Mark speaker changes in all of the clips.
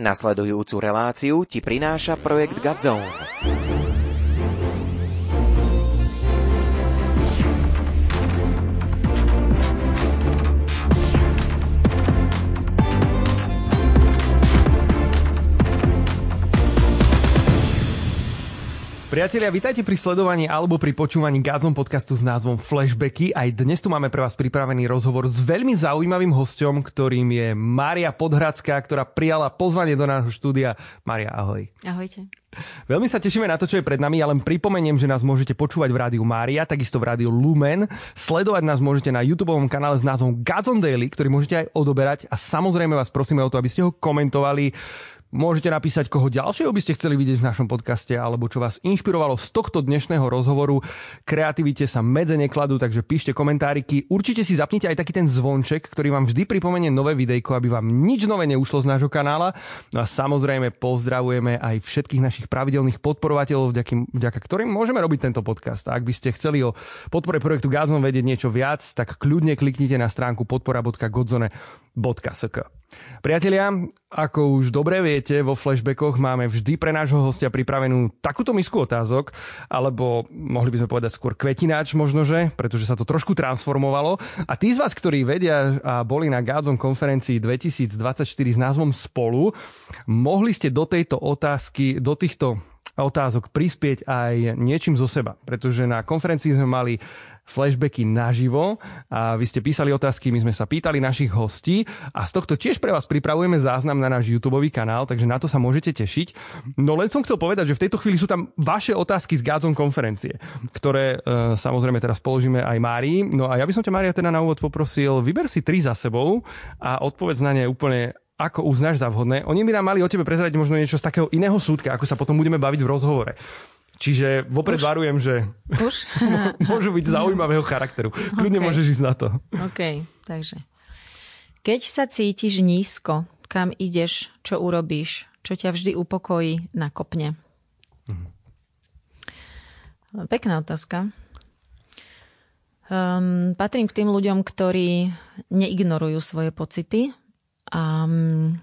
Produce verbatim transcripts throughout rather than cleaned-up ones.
Speaker 1: Nasledujúcu reláciu ti prináša projekt Godzone.
Speaker 2: Priatelia, vitajte pri sledovaní alebo pri počúvaní Godzone podcastu s názvom Flashbacky. Aj dnes tu máme pre vás pripravený rozhovor s veľmi zaujímavým hosťom, ktorým je Mária Podhradská, ktorá prijala pozvanie do nášho štúdia. Mária, ahoj.
Speaker 3: Ahojte.
Speaker 2: Veľmi sa tešíme na to, čo je pred nami, ale pripomeniem, že nás môžete počúvať v rádiu Mária, takisto v rádiu Lumen. Sledovať nás môžete na YouTubeovom kanále s názvom Godzone Daily, ktorý môžete aj odoberať, a samozrejme vás prosíme o to, aby ste ho komentovali. Môžete napísať, koho ďalšieho by ste chceli vidieť v našom podcaste, alebo čo vás inšpirovalo z tohto dnešného rozhovoru. Kreativite sa medze nekladú, takže píšte komentáriky. Určite si zapnite aj taký ten zvonček, ktorý vám vždy pripomenie nové videjko, aby vám nič nové neušlo z nášho kanála. No a samozrejme pozdravujeme aj všetkých našich pravidelných podporovateľov, vďaka, vďaka ktorým môžeme robiť tento podcast. A ak by ste chceli o podpore projektu Godzone vedieť niečo viac, tak kľudne kliknite na stránku podpora bodka godzone bodka es ká. Priatelia, ako už dobre viete, vo flashbackoch máme vždy pre nášho hostia pripravenú takúto misku otázok, alebo mohli by sme povedať skôr kvetináč možnože, pretože sa to trošku transformovalo. A tí z vás, ktorí vedia a boli na Godzone konferencii dvetisícdvadsaťštyri s názvom Spolu, mohli ste do tejto otázky, do týchto otázok prispieť aj niečím zo seba, pretože na konferencii sme mali flashbacky naživo a vy ste písali otázky, my sme sa pýtali našich hostí a z tohto tiež pre vás pripravujeme záznam na náš YouTubeový kanál, takže na to sa môžete tešiť. No len som chcel povedať, že v tejto chvíli sú tam vaše otázky z Godzone konferencie, ktoré e, samozrejme teraz položíme aj Márii. No a ja by som ťa, Mária, teda na úvod poprosil, vyber si tri za sebou a odpovedz na ne úplne ako uznáš za vhodné. Oni by nám mali o tebe prezradiť možno niečo z takého iného súdka, ako sa potom budeme baviť v rozhovore. Čiže vopred Už? varujem, že Už? môžu byť zaujímavého charakteru. Kľudne okay. Môžeš ísť na to.
Speaker 3: OK, takže. Keď sa cítiš nízko, kam ideš, čo urobíš, čo ťa vždy upokojí, nakopne? Mhm. Pekná otázka. Um, patrím k tým ľuďom, ktorí neignorujú svoje pocity. Um,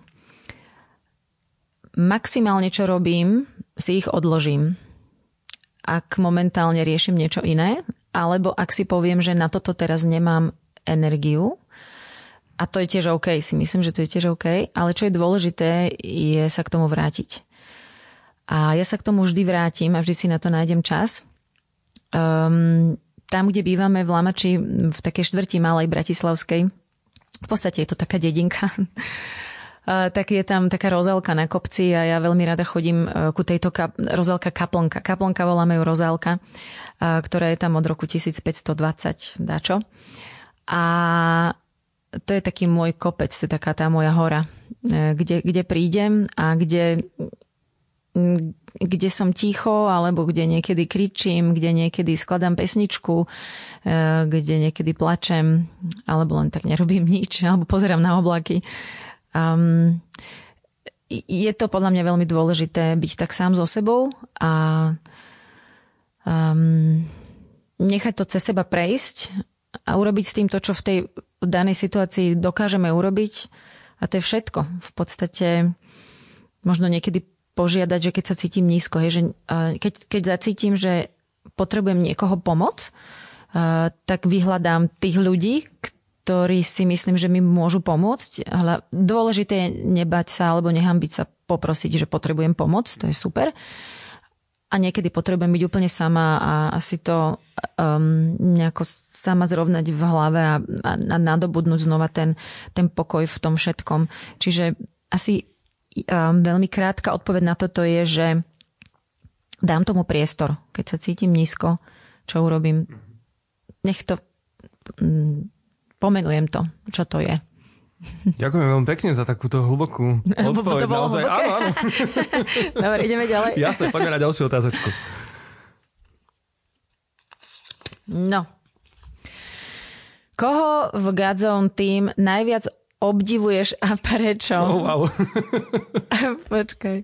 Speaker 3: maximálne, čo robím, si ich odložím. Ak momentálne riešim niečo iné, alebo ak si poviem, že na toto teraz nemám energiu, a to je tiež OK, si myslím, že to je tiež OK, ale čo je dôležité, je sa k tomu vrátiť. A ja sa k tomu vždy vrátim a vždy si na to nájdem čas. Um, tam, kde bývame v Lamači, v takej štvrti malej bratislavskej, v podstate je to taká dedinka, Uh, tak je tam taká rozálka na kopci a ja veľmi rada chodím uh, ku tejto kap- rozálka Kaplnka. Kaplnka voláme ju rozálka, uh, ktorá je tam od roku tisícpäťstodvadsať dačo. A to je taký môj kopec, to je taká tá moja hora, uh, kde, kde prídem a kde, kde som ticho, alebo kde niekedy kričím, kde niekedy skladám pesničku, uh, kde niekedy plačem, alebo len tak nerobím nič, alebo pozerám na oblaky. Um, je to podľa mňa veľmi dôležité byť tak sám so sebou a um, nechať to cez seba prejsť a urobiť s tým to, čo v tej danej situácii dokážeme urobiť, a to je všetko. V podstate možno niekedy požiadať, že keď sa cítim nízko, hej, že uh, keď, keď zacítim, že potrebujem niekoho pomoc, uh, tak vyhľadám tých ľudí, ktorí si myslím, že mi môžu pomôcť. Ale dôležité je nebať sa alebo nehambiť sa poprosiť, že potrebujem pomoc, to je super. A niekedy potrebujem byť úplne sama a asi to um, nejako sama zrovnať v hlave a, a, a nadobudnúť znova ten, ten pokoj v tom všetkom. Čiže asi um, veľmi krátka odpoveď na toto je, že dám tomu priestor. Keď sa cítim nízko, čo urobím? Nech to... Um, Pomenujem to, čo to je.
Speaker 2: Ďakujem veľmi pekne za takúto hlbokú odpoveď.
Speaker 3: To bolo
Speaker 2: naozaj.
Speaker 3: hlboké?
Speaker 2: Áno, áno.
Speaker 3: Dobre, ideme ďalej.
Speaker 2: Jasné, poďme na ďalšiu otázočku.
Speaker 3: No. Koho v Godzone Team najviac obdivuješ a prečo?
Speaker 2: Oh, wow.
Speaker 3: Počkaj.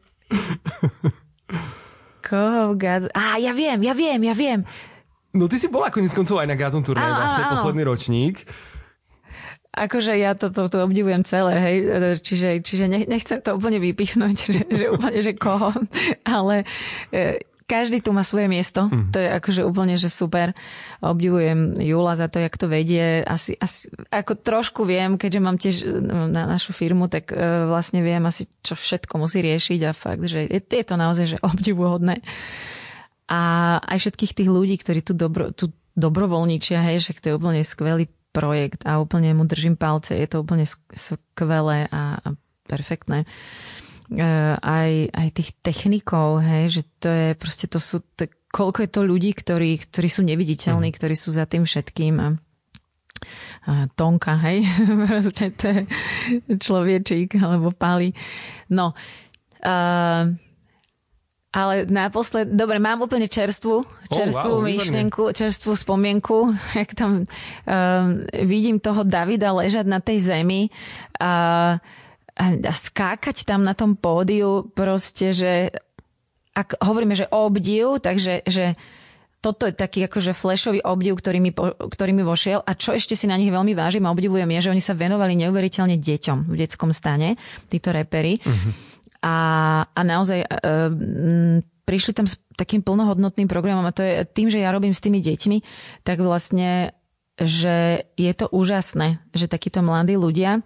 Speaker 3: Koho v Godzone... Á, ja viem, ja viem, ja viem.
Speaker 2: No ty si bola koniec koncov aj na Godzone turnaji, vlastne áno, posledný ročník.
Speaker 3: akože ja to, to, to obdivujem celé, hej, čiže, čiže nechcem to úplne vypichnúť, že, že úplne, že koho, ale každý tu má svoje miesto, mm. to je akože úplne, že super. Obdivujem Jula za to, jak to vedie. Asi, asi, ako trošku viem, keďže mám tiež na našu firmu, tak vlastne viem asi, čo všetko musí riešiť a fakt, že je, je to naozaj, že obdivuhodné. A aj všetkých tých ľudí, ktorí tu, dobro, tu dobrovoľničia, hej, že to je úplne skvelý projekt a úplne mu držím palce. Je to úplne skvelé a, a perfektné. Uh, aj, aj tých technikov, hej, že to je proste, to sú, to, koľko je to ľudí, ktorí, ktorí sú neviditeľní, mm. ktorí sú za tým všetkým a, a Tonka, hej, proste to je človečík, alebo Pali. No, uh, ale naposled, dobre, mám úplne čerstvú, čerstvú oh, wow, myšlienku, čerstvú spomienku, jak tam um, vidím toho Davida ležať na tej zemi a, a skákať tam na tom pódiu, proste, že ak hovoríme, že obdiv, takže že toto je taký akože flashový obdiv, ktorý mi, ktorý mi vošiel a čo ešte si na nich veľmi vážim a obdivujem je, že oni sa venovali neuveriteľne deťom v detskom stane, títo reperi. Mm-hmm. A, a naozaj e, m, prišli tam s takým plnohodnotným programom a to je tým, že ja robím s tými deťmi, tak vlastne, že je to úžasné, že takíto mladí ľudia e,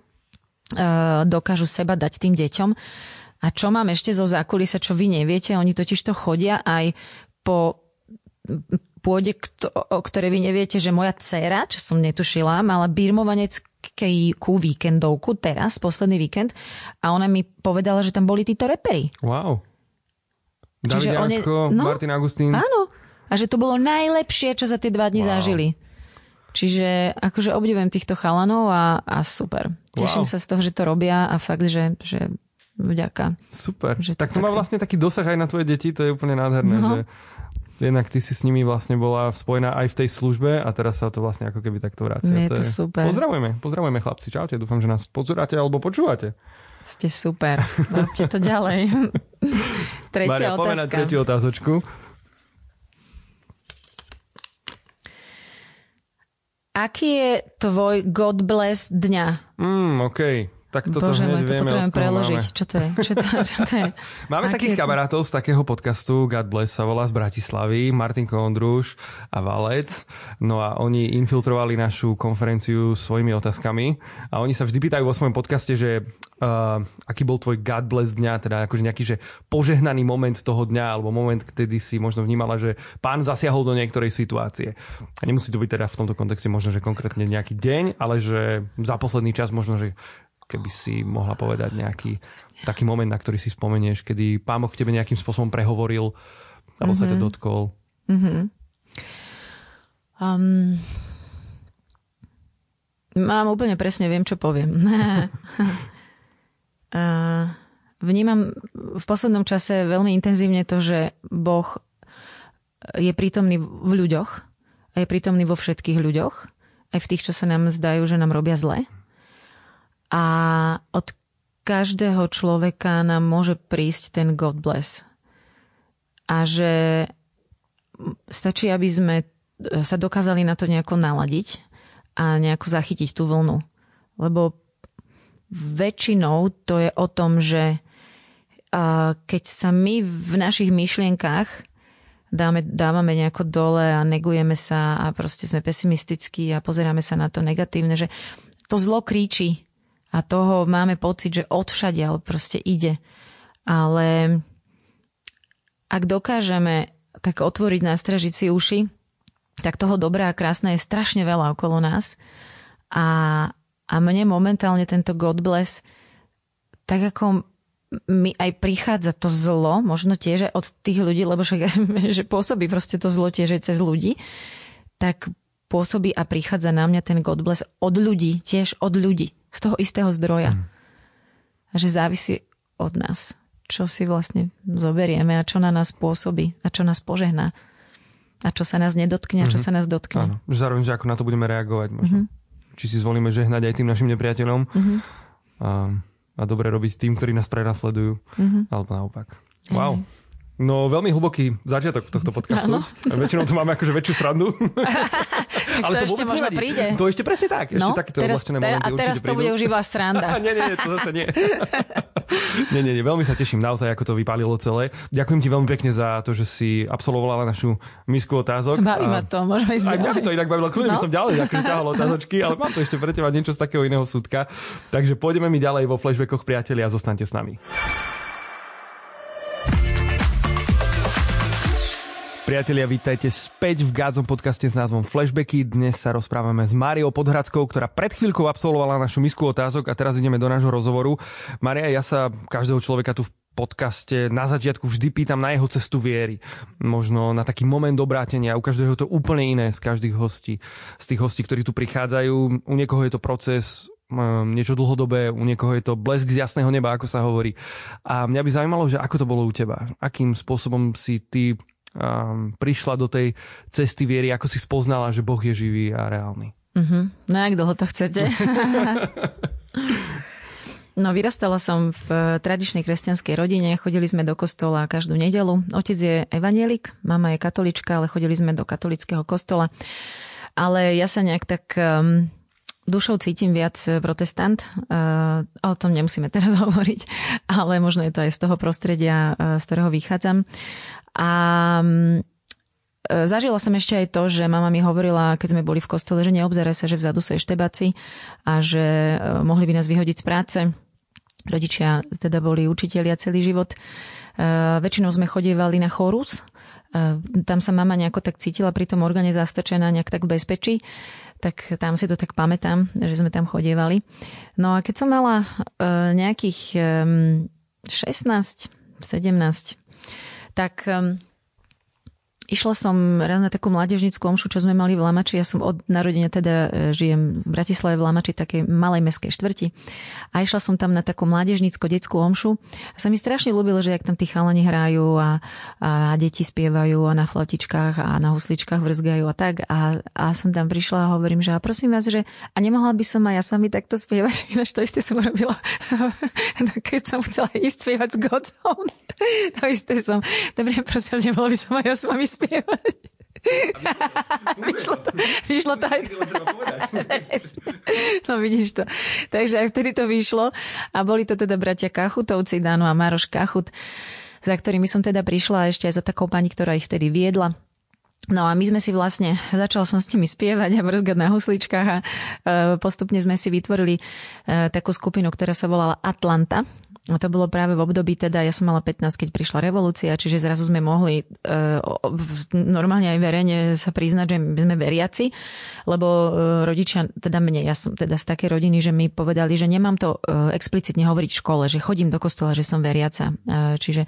Speaker 3: dokážu seba dať tým deťom. A čo mám ešte zo zákulisa, čo vy neviete, oni totiž to chodia aj po pôde, o ktorej vy neviete, že moja dcéra, čo som netušila, mala birmovaneckú víkendovku teraz, posledný víkend a ona mi povedala, že tam boli títo reperi.
Speaker 2: Wow. David Janečko, no, Martin Augustín.
Speaker 3: Áno. A že to bolo najlepšie, čo za tie dva dni wow. zažili. Čiže akože obdivujem týchto chalanov a, a super. Teším wow. sa z toho, že to robia a fakt, že, že vďaka.
Speaker 2: Super. Že tak to, to má vlastne taký dosah aj na tvoje deti, to je úplne nádherné, no. že jednak ty si s nimi vlastne bola spojená aj v tej službe a teraz sa to vlastne ako keby takto vracia.
Speaker 3: Je to, to je... super.
Speaker 2: Pozdravujeme, pozdravujeme chlapci, čaute, dúfam, že nás pozoráte alebo počúvate.
Speaker 3: Ste super, robte to ďalej. Tretia Maria, otázka. Maria, poďme na tretiu otázočku. Aký je tvoj God bless dňa?
Speaker 2: Mm, okej. Okay. Tak toto
Speaker 3: Bože
Speaker 2: hneď
Speaker 3: môj, to
Speaker 2: vieme,
Speaker 3: potrebujem preložiť. Čo to je? Čo to, čo to je?
Speaker 2: Máme Aký takých kamarátov z takého podcastu, God Bless sa volá, z Bratislavy, Martin Kondruš a Valec. No a oni infiltrovali našu konferenciu svojimi otázkami a oni sa vždy pýtajú vo svojom podcaste, že uh, aký bol tvoj God Bless dňa, teda akože nejaký že požehnaný moment toho dňa, alebo moment, kedy si možno vnímala, že pán zasiahol do niektorej situácie. A nemusí to byť teda v tomto kontexte možno, že konkrétne nejaký deň, ale že za posledný čas možno, že keby si mohla povedať nejaký taký moment, na ktorý si spomenieš, kedy Pán Boh k tebe nejakým spôsobom prehovoril, alebo mm-hmm. sa ťa dotkol.
Speaker 3: Mm-hmm. Um, mám úplne presne, viem, čo poviem. uh, vnímam v poslednom čase veľmi intenzívne to, že Boh je prítomný v ľuďoch a je prítomný vo všetkých ľuďoch, aj v tých, čo sa nám zdajú, že nám robia zle. A od každého človeka nám môže prísť ten God bless. A že stačí, aby sme sa dokázali na to nejako naladiť a nejako zachytiť tú vlnu. Lebo väčšinou to je o tom, že keď sa my v našich myšlienkách dáme, dávame nejako dole a negujeme sa a proste sme pesimistickí a pozeráme sa na to negatívne, že to zlo kríči. A toho máme pocit, že odvšadiaľ proste ide. Ale ak dokážeme tak otvoriť, nastražiť si uši, tak toho dobrá a krásne je strašne veľa okolo nás. A, a mne momentálne tento God bless, tak ako mi aj prichádza to zlo, možno tiež od tých ľudí, lebo však, že pôsobí proste to zlo tiež cez ľudí, tak pôsobí a prichádza na mňa ten God bless od ľudí, tiež od ľudí. Z toho istého zdroja. Mm. A že závisí od nás. Čo si vlastne zoberieme a čo na nás pôsobí a čo nás požehná. A čo sa nás nedotkne a čo mm-hmm. sa nás dotkne.
Speaker 2: Áno. Že zároveň, že ako na to budeme reagovať možno. Mm-hmm. Či si zvolíme žehnať aj tým našim nepriateľom mm-hmm. a, a dobre robiť tým, ktorí nás prenasledujú. Mm-hmm. Alebo naopak. Wow. No veľmi hlboký začiatok tohto podcastu. Väčšinou tu máme akože väčšiu srandu.
Speaker 3: Ale to, to ešte možno nevadí. Príde.
Speaker 2: To ešte presne tak. Ešte
Speaker 3: no,
Speaker 2: takéto
Speaker 3: teraz,
Speaker 2: odlačené
Speaker 3: momenty
Speaker 2: určite prídu.
Speaker 3: A teraz to bude už iba sranda.
Speaker 2: nie, nie, nie, to zase nie. nie, nie, nie. Veľmi sa teším naozaj, ako to vypálilo celé. Ďakujem ti veľmi pekne za to, že si absolvovala našu misku otázok.
Speaker 3: Baví ma to, môžeme ísť ďalej. Aj
Speaker 2: mňa by to inak bavilo. Kľudne no. by som ďalej akože ťahal otázočky, ale mám to ešte pre teba niečo z takého iného súdka. Takže pôjdeme mi ďalej vo flashbackoch, priatelia, a zostaňte s nami. Priatelia, vítajte späť v Godzone podcaste s názvom Flashbacky. Dnes sa rozprávame s Máriou Podhradskou, ktorá pred chvíľkou absolvovala našu misku otázok a teraz ideme do nášho rozhovoru. Mária, ja sa každého človeka tu v podcaste na začiatku vždy pýtam na jeho cestu viery. Možno na taký moment obrátenia. U každého je to úplne iné z každých hostí. Z tých hostí, ktorí tu prichádzajú. U niekoho je to proces niečo dlhodobé, u niekoho je to blesk z jasného neba, ako sa hovorí. A mňa by zaujímalo, že ako to bolo u teba. Akým spôsobom si ty um, prišla do tej cesty viery, ako si spoznala, že Boh je živý a reálny.
Speaker 3: Uh-huh. No jak dlho to chcete? No, vyrastala som v tradičnej kresťanskej rodine, chodili sme do kostola každú nedeľu. Otec je evanjelik, mama je katolička, ale chodili sme do katolického kostola. Ale ja sa nejak tak um, dušou cítim viac protestant. Uh, o tom nemusíme teraz hovoriť, ale možno je to aj z toho prostredia, uh, z ktorého vychádzam. A um, zažila som ešte aj to, že mama mi hovorila, keď sme boli v kostole, že neobzeraj sa, že vzadu sú eštebáci a že uh, mohli by nás vyhodiť z práce. Rodičia teda boli učitelia celý život. Uh, väčšinou sme chodievali na chorus. Uh, tam sa mama nejako tak cítila pri tom orgáne zastrčená nejak tak v bezpečí. Tak tam si to tak pamätám, že sme tam chodievali. No a keď som mala uh, nejakých um, šestnásť sedemnásť, tak um, išla som raz na takú mládežnickú omšu, čo sme mali v Lamači. Ja som od narodenia teda žijem v Bratislave v Lamači, takej malej mestskej štvrti. A išla som tam na takú mládežnicko-detskú omšu. A sa mi strašne ľúbilo, že jak tam tí chalani hrajú a, a deti spievajú a na flautičkách a na husličkách vrzgajú a tak. A, a som tam prišla a hovorím, že a prosím vás, že a nemohla by som aj ja s vami takto spievať. Ináč to isté som robila, keď som chcela ísť spievať s Godzone. To isté som. Dobre, prosím, nebolo by som aj ja s vami spievať. vyšlo to, vyšlo to aj. No vidíš to. Takže aj vtedy to vyšlo a boli to teda bratia Kachutovci, Dano a Maroš Kachut, za ktorými som teda prišla a ešte aj za takou pani, ktorá ich vtedy viedla. No a my sme si vlastne, začala som s nimi spievať a brzgať na husličkách a postupne sme si vytvorili takú skupinu, ktorá sa volala Atlanta. A to bolo práve v období, teda ja som mala pätnásť, keď prišla revolúcia, čiže zrazu sme mohli uh, normálne aj verejne sa priznať, že my sme veriaci, lebo uh, rodičia, teda mne, ja som teda z takej rodiny, že mi povedali, že nemám to uh, explicitne hovoriť v škole, že chodím do kostola, že som veriaca. Uh, čiže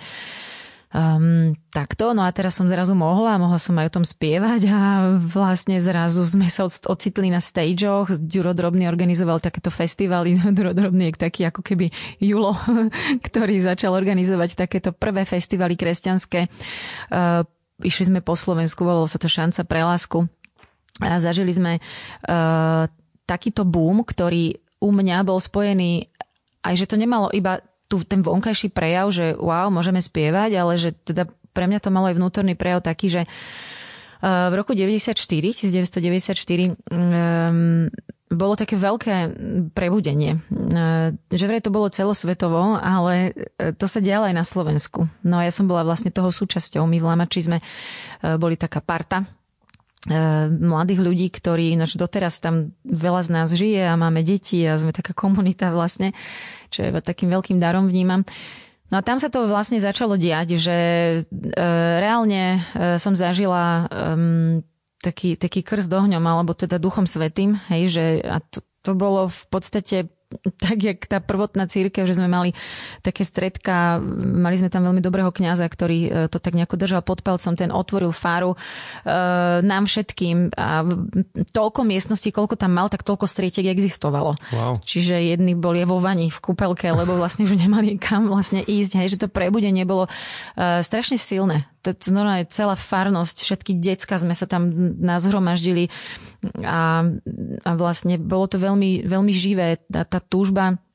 Speaker 3: Um, takto, no a teraz som zrazu mohla, mohla som aj o tom spievať a vlastne zrazu sme sa ocitli na stageoch. Ďuro Drobný organizoval takéto festivaly, Ďuro Drobný je taký ako keby Julo, ktorý začal organizovať takéto prvé festivaly kresťanské. Uh, išli sme po Slovensku, volalo sa to Šanca pre lásku a zažili sme uh, takýto boom, ktorý u mňa bol spojený aj, že to nemalo iba tu ten vonkajší prejav, že wow, môžeme spievať, ale že teda pre mňa to malo aj vnútorný prejav taký, že v roku deväťdesiatštyri, devätnásťstodeväťdesiatštyri um, bolo také veľké prebudenie. Že vraj to bolo celosvetovo, ale to sa dialo aj na Slovensku. No a ja som bola vlastne toho súčasťou. My v Lamači sme boli taká parta mladých ľudí, ktorí ináč doteraz tam veľa z nás žije a máme deti a sme taká komunita vlastne, čo je takým veľkým darom vnímam. No a tam sa to vlastne začalo diať, že e, reálne e, som zažila e, taký, taký krst ohňom, alebo teda Duchom Svätým, hej, že a to, to bolo v podstate tak, jak tá prvotná cirkev, že sme mali také stredka, mali sme tam veľmi dobrého kňaza, ktorý to tak nejako držal pod palcom, ten otvoril fáru e, nám všetkým a toľko miestností, koľko tam mal, tak toľko strietek existovalo. Wow. Čiže jedni boli vo vani, v kúpelke, lebo vlastne už nemali kam vlastne ísť, hej, že to prebudenie bolo e, strašne silné. To znamená celá farnosť, všetky decka sme sa tam nazhromaždili a, a vlastne bolo to veľmi, veľmi živé, tá, tá túžba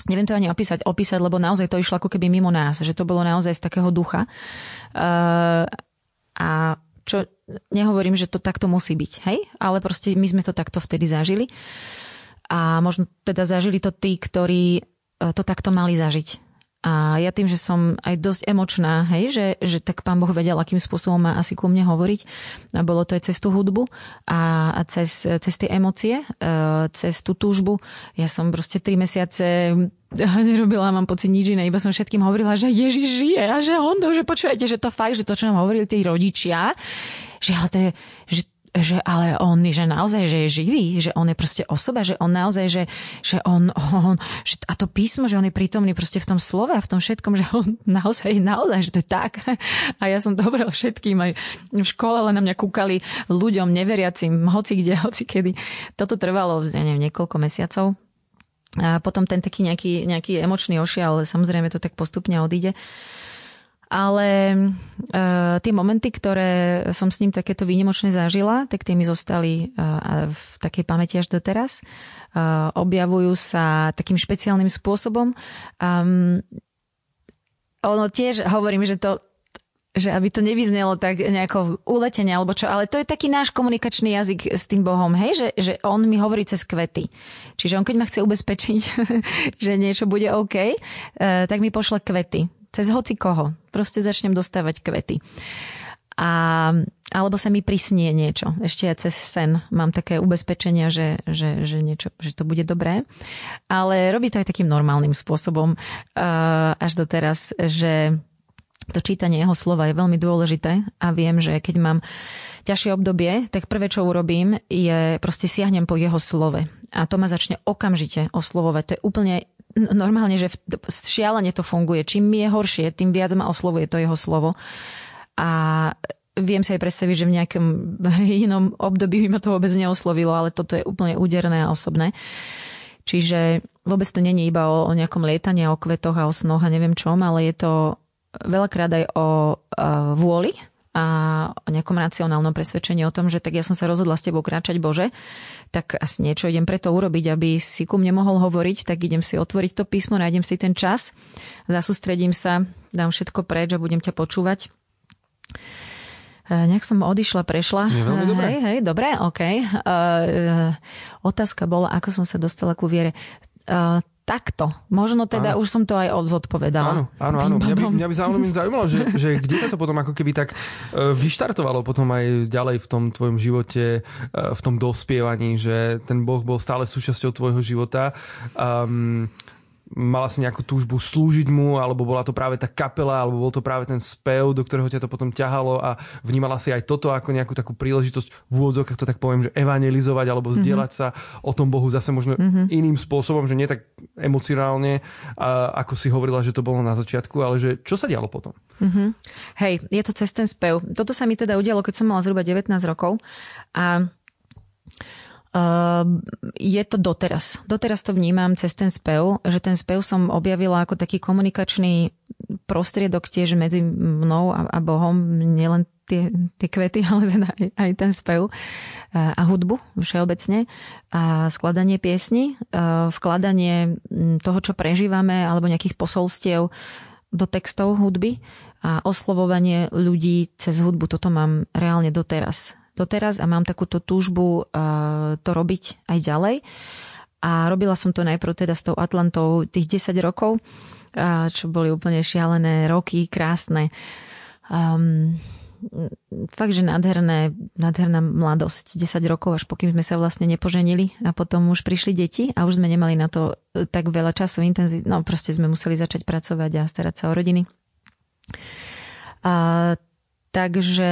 Speaker 3: neviem to ani opísať, opísať, lebo naozaj to išlo ako keby mimo nás, že to bolo naozaj z takého ducha. Uh, a čo nehovorím, že to takto musí byť, hej? Ale proste my sme to takto vtedy zažili. A možno teda zažili to tí, ktorí to takto mali zažiť. A ja tým, že som aj dosť emočná, hej, že, že tak Pán Boh vedel, akým spôsobom má asi ku mne hovoriť. A bolo to aj cez tú hudbu a, a cez, cez tie emócie, cez tú túžbu. Ja som proste tri mesiace nerobila, mám pocit nič iné, iba som všetkým hovorila, že Ježiš žije a že on to, že počujete, že to fakt, že to, čo nám hovorili tí rodičia, že ale to je, že že ale on, že naozaj, že je živý, že on je proste osoba, že on naozaj, že, že on, on že, a to písmo, že on je prítomný proste v tom slove a v tom všetkom, že on naozaj, naozaj, že to je tak. A ja som to hovorila všetkým, aj v škole len na mňa kúkali ľuďom, neveriacim, hoci kde, hoci kedy. Toto trvalo, ja neviem, niekoľko mesiacov. A potom ten taký nejaký, nejaký emočný ošial, ale samozrejme to tak postupne odíde. Ale e, tie momenty, ktoré som s ním takéto výnimočne zažila, tak tie mi zostali e, v takej pamäti až doteraz. E, objavujú sa takým špeciálnym spôsobom. Um, ono tiež, hovorím, že to, že aby to nevyznelo tak nejako uletenie alebo čo, ale to je taký náš komunikačný jazyk s tým Bohom, hej, že, že on mi hovorí cez kvety. Čiže on keď ma chce ubezpečiť, že niečo bude OK, e, tak mi pošle kvety. Cez hoci koho. Proste začnem dostávať kvety. A, alebo sa mi prisnie niečo. Ešte aj cez sen mám také ubezpečenia, že, že, že, niečo, že to bude dobré. Ale robí to aj takým normálnym spôsobom uh, až doteraz, že to čítanie jeho slova je veľmi dôležité a viem, že keď mám ťažšie obdobie, tak prvé, čo urobím, je proste siahnem po jeho slove. A to ma začne okamžite oslovovať. To je úplne normálne, že šialene to funguje. Čím mi je horšie, tým viac ma oslovuje to jeho slovo. A viem si aj predstaviť, že v nejakom inom období by ma to vôbec neoslovilo, ale toto je úplne úderné a osobné. Čiže vôbec to nie je iba o, o nejakom lietaní, o kvetoch a o snoch a neviem čom, ale je to veľakrát aj o, o vôli a o nejakom racionálnom presvedčení o tom, že tak ja som sa rozhodla s tebou kráčať, Bože, tak asi niečo idem preto urobiť, aby si ku mne mohol hovoriť, tak idem si otvoriť to písmo, nájdem si ten čas, zasústredím sa, dám všetko preč a budem ťa počúvať. Nejak som odišla, prešla. Hej, hej, dobre, okej. Okay. Uh, otázka bola, ako som sa dostala ku viere. Uh, Takto. Možno teda áno. Už som to aj zodpovedala.
Speaker 2: Áno, áno, áno. Mňa by, mňa by zaujímalo, zaujímalo že, že kde sa to potom ako keby tak vyštartovalo potom aj ďalej v tom tvojom živote, v tom dospievaní, že ten Boh bol stále súčasťou tvojho života. Um, mala si nejakú túžbu slúžiť mu, alebo bola to práve tá kapela, alebo bol to práve ten spev, do ktorého ťa to potom ťahalo a vnímala si aj toto ako nejakú takú príležitosť v úvodzovkách, to tak poviem, že evangelizovať alebo zdieľať mm-hmm. sa o tom Bohu zase možno mm-hmm. iným spôsobom, že nie tak emocionálne, ako si hovorila, že to bolo na začiatku, ale že čo sa dialo potom?
Speaker 3: Mm-hmm. Hej, je to cez ten spev. Toto sa mi teda udialo, keď som mala zhruba devätnásť rokov a Uh, je to doteraz. Doteraz to vnímam cez ten spev, že ten spev som objavila ako taký komunikačný prostriedok tiež medzi mnou a, a Bohom, nielen tie, tie kvety, ale teda aj, aj ten spev a, a hudbu všeobecne a skladanie piesní, a vkladanie toho, čo prežívame alebo nejakých posolstiev do textov hudby a oslovovanie ľudí cez hudbu. Toto mám reálne doteraz. doteraz a mám takúto túžbu uh, to robiť aj ďalej. A robila som to najprv teda s tou Atlantou tých desať rokov, uh, čo boli úplne šialené roky, krásne. Um, fakt, že nádherné, nádherná mladosť, desať rokov, až pokým sme sa vlastne nepoženili a potom už prišli deti a už sme nemali na to tak veľa času, intenzít, no proste sme museli začať pracovať a starať sa o rodiny. Uh, takže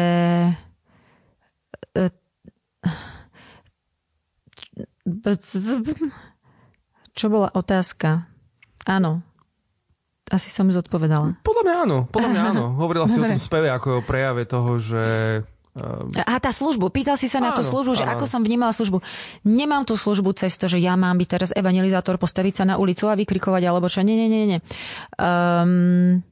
Speaker 3: čo bola otázka? Áno. Asi som ju zodpovedala.
Speaker 2: Podľa mňa áno. Podľa mňa áno. Hovorila si o tom speve ako o prejave toho, že...
Speaker 3: A tá službu. Pýtal si sa na tú službu, že áno. Ako som vnímala službu. Nemám tú službu cez to, že ja mám byť teraz evangelizátor, postaviť sa na ulicu a vykrikovať, alebo čo. Nie, nie, nie, nie. Um,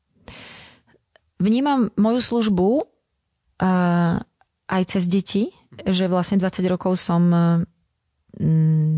Speaker 3: vnímam moju službu uh, aj cez deti, že vlastne dvadsať rokov som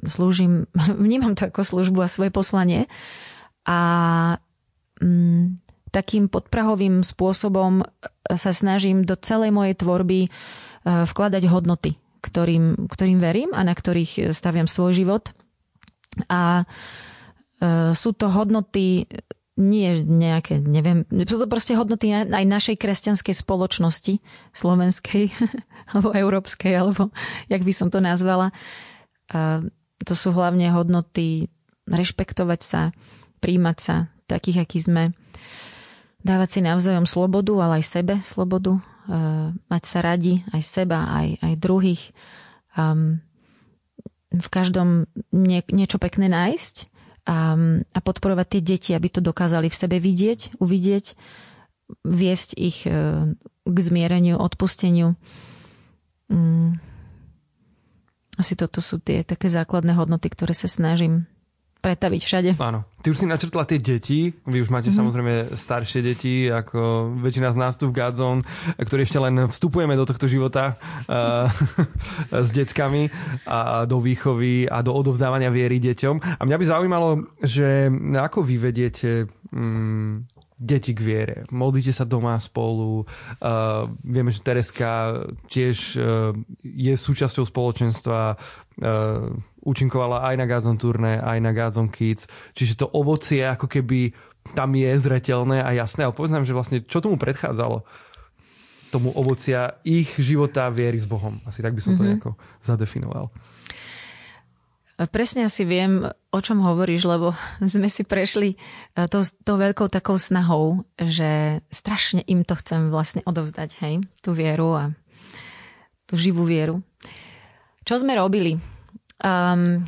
Speaker 3: slúžim, vnímam to ako službu a svoje poslanie a mm, takým podprahovým spôsobom sa snažím do celej mojej tvorby vkladať hodnoty, ktorým, ktorým verím a na ktorých staviam svoj život. A sú to hodnoty nie nejaké, neviem, sú to proste hodnoty aj našej kresťanskej spoločnosti, slovenskej, alebo európskej, alebo jak by som to nazvala. A to sú hlavne hodnoty rešpektovať sa, príjmať sa, takých, akí sme, dávať si navzájom slobodu, ale aj sebe slobodu, mať sa radi, aj seba, aj, aj druhých. Um, v každom nie, niečo pekné nájsť a, a podporovať tie deti, aby to dokázali v sebe vidieť, uvidieť, viesť ich k zmiereniu, odpusteniu. Um, asi toto sú tie také základné hodnoty, ktoré sa snažím pretaviť všade. Áno.
Speaker 2: Ty už si načrtla tie deti, vy už máte mm-hmm. samozrejme staršie deti, ako väčšina z nás tu v Godzone, ktorí ešte len vstupujeme do tohto života uh, s deckami a do výchovy a do odovzdávania viery deťom. A mňa by zaujímalo, že ako vy vediete um, deti k viere. Modlíte sa doma spolu. Uh, vieme, že Tereska tiež uh, je súčasťou spoločenstva, uh, účinkovala aj na Godzone turné, aj na Godzone Kids. Čiže to ovocie ako keby tam je zreteľné a jasné. Ale povedz nám, že vlastne čo tomu predchádzalo? Tomu ovocia ich života viery s Bohom. Asi tak by som to mm-hmm. nejako zadefinoval.
Speaker 3: Presne asi viem, o čom hovoríš, lebo sme si prešli tou, tou veľkou takou snahou, že strašne im to chcem vlastne odovzdať, hej, tú vieru a tú živú vieru. Čo sme robili? Um,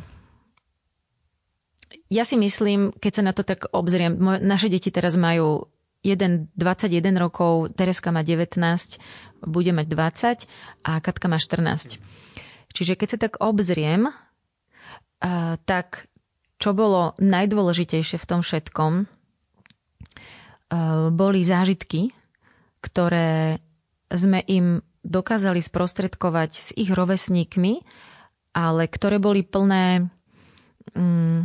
Speaker 3: ja si myslím, keď sa na to tak obzriem, moje, naše deti teraz majú jeden dvadsaťjeden rokov, Tereska má devätnásť, bude mať dvadsať a Katka má štrnásť. Čiže keď sa tak obzriem, uh, tak čo bolo najdôležitejšie v tom všetkom, uh, boli zážitky, ktoré sme im dokázali sprostredkovať s ich rovesníkmi, ale ktoré boli plné mm,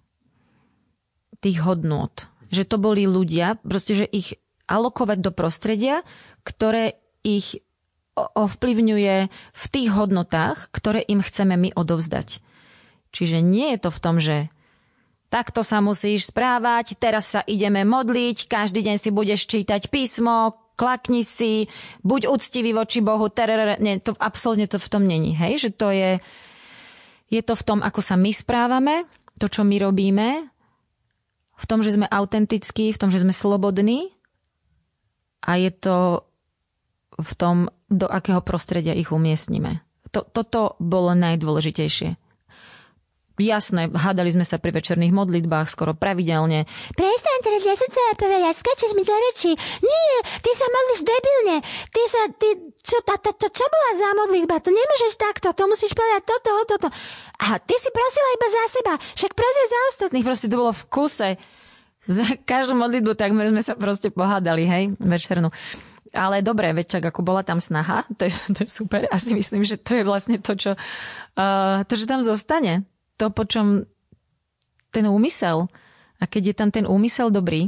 Speaker 3: tých hodnôt. Že to boli ľudia, proste, že ich alokovať do prostredia, ktoré ich ovplyvňuje v tých hodnotách, ktoré im chceme my odovzdať. Čiže nie je to v tom, že takto sa musíš správať, teraz sa ideme modliť, každý deň si budeš čítať písmo, klakni si, buď úctivý voči Bohu, terere, nie, to absolútne to v tom není, hej, že to je Je to v tom, ako sa my správame, to, čo my robíme, v tom, že sme autentickí, v tom, že sme slobodní a je to v tom, do akého prostredia ich umiestnime. To, toto bolo najdôležitejšie. Jasné, hádali sme sa pri večerných modlitbách skoro pravidelne. Prestaň, teraz ja som chcela povedať, skačeš mi do reči. Nie, ty sa modlíš debilne. Ty sa, ty, čo, to, to, to, čo bola za modlitba? To nemôžeš takto, to musíš povedať toto, toto. A ty si prosila iba za seba, však prosím za ostatných. Proste to bolo v kuse. Za každú modlitbu takmer sme sa proste pohádali, hej, večernú. Ale dobre, veď čak, ako bola tam snaha, to je, to je super. Asi myslím, že to je vlastne to, čo, uh, to, čo tam zostane. To, po čom ten úmysel, a keď je tam ten úmysel dobrý,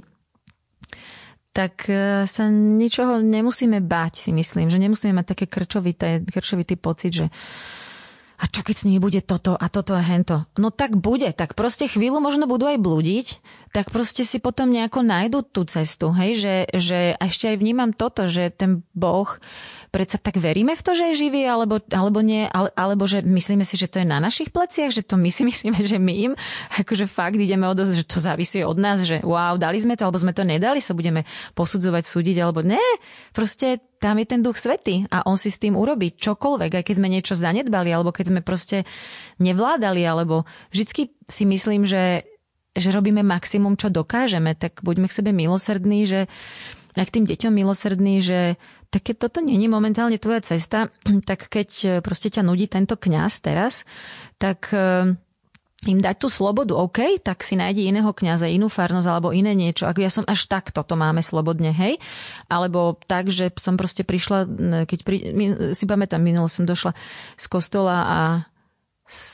Speaker 3: tak sa ničoho nemusíme báť, si myslím, že nemusíme mať také krčovité, krčovitý pocit, že a čo keď s nimi bude toto a toto a hento. No tak bude, tak proste chvíľu možno budú aj blúdiť, tak proste si potom nejako nájdu tú cestu, hej, že, že ešte aj vnímam toto, že ten Boh, predsa tak veríme v to, že je živý, alebo, alebo nie, ale, alebo že myslíme si, že to je na našich pleciach, že to my si myslíme, že my im, akože fakt ideme od že to závisí od nás, že wow, dali sme to, alebo sme to nedali, sa budeme posudzovať, súdiť, alebo ne, proste tam je ten Duch Svätý a on si s tým urobí čokoľvek, aj keď sme niečo zanedbali, alebo keď sme proste nevládali, alebo vždycky si myslím, že, že robíme maximum, čo dokážeme, tak buďme k sebe milosrdní, že aj k tým deťom milosrdní, že tak keď toto nie je momentálne tvoja cesta, tak keď proste ťa nudí tento kňaz teraz, tak im dať tú slobodu, OK, tak si nájdi iného kňaza, inú farnosť alebo iné niečo. Ako ja som až takto to máme slobodne, hej? Alebo tak, že som proste prišla, keď pri, si pamätám, minulo som došla z kostola a som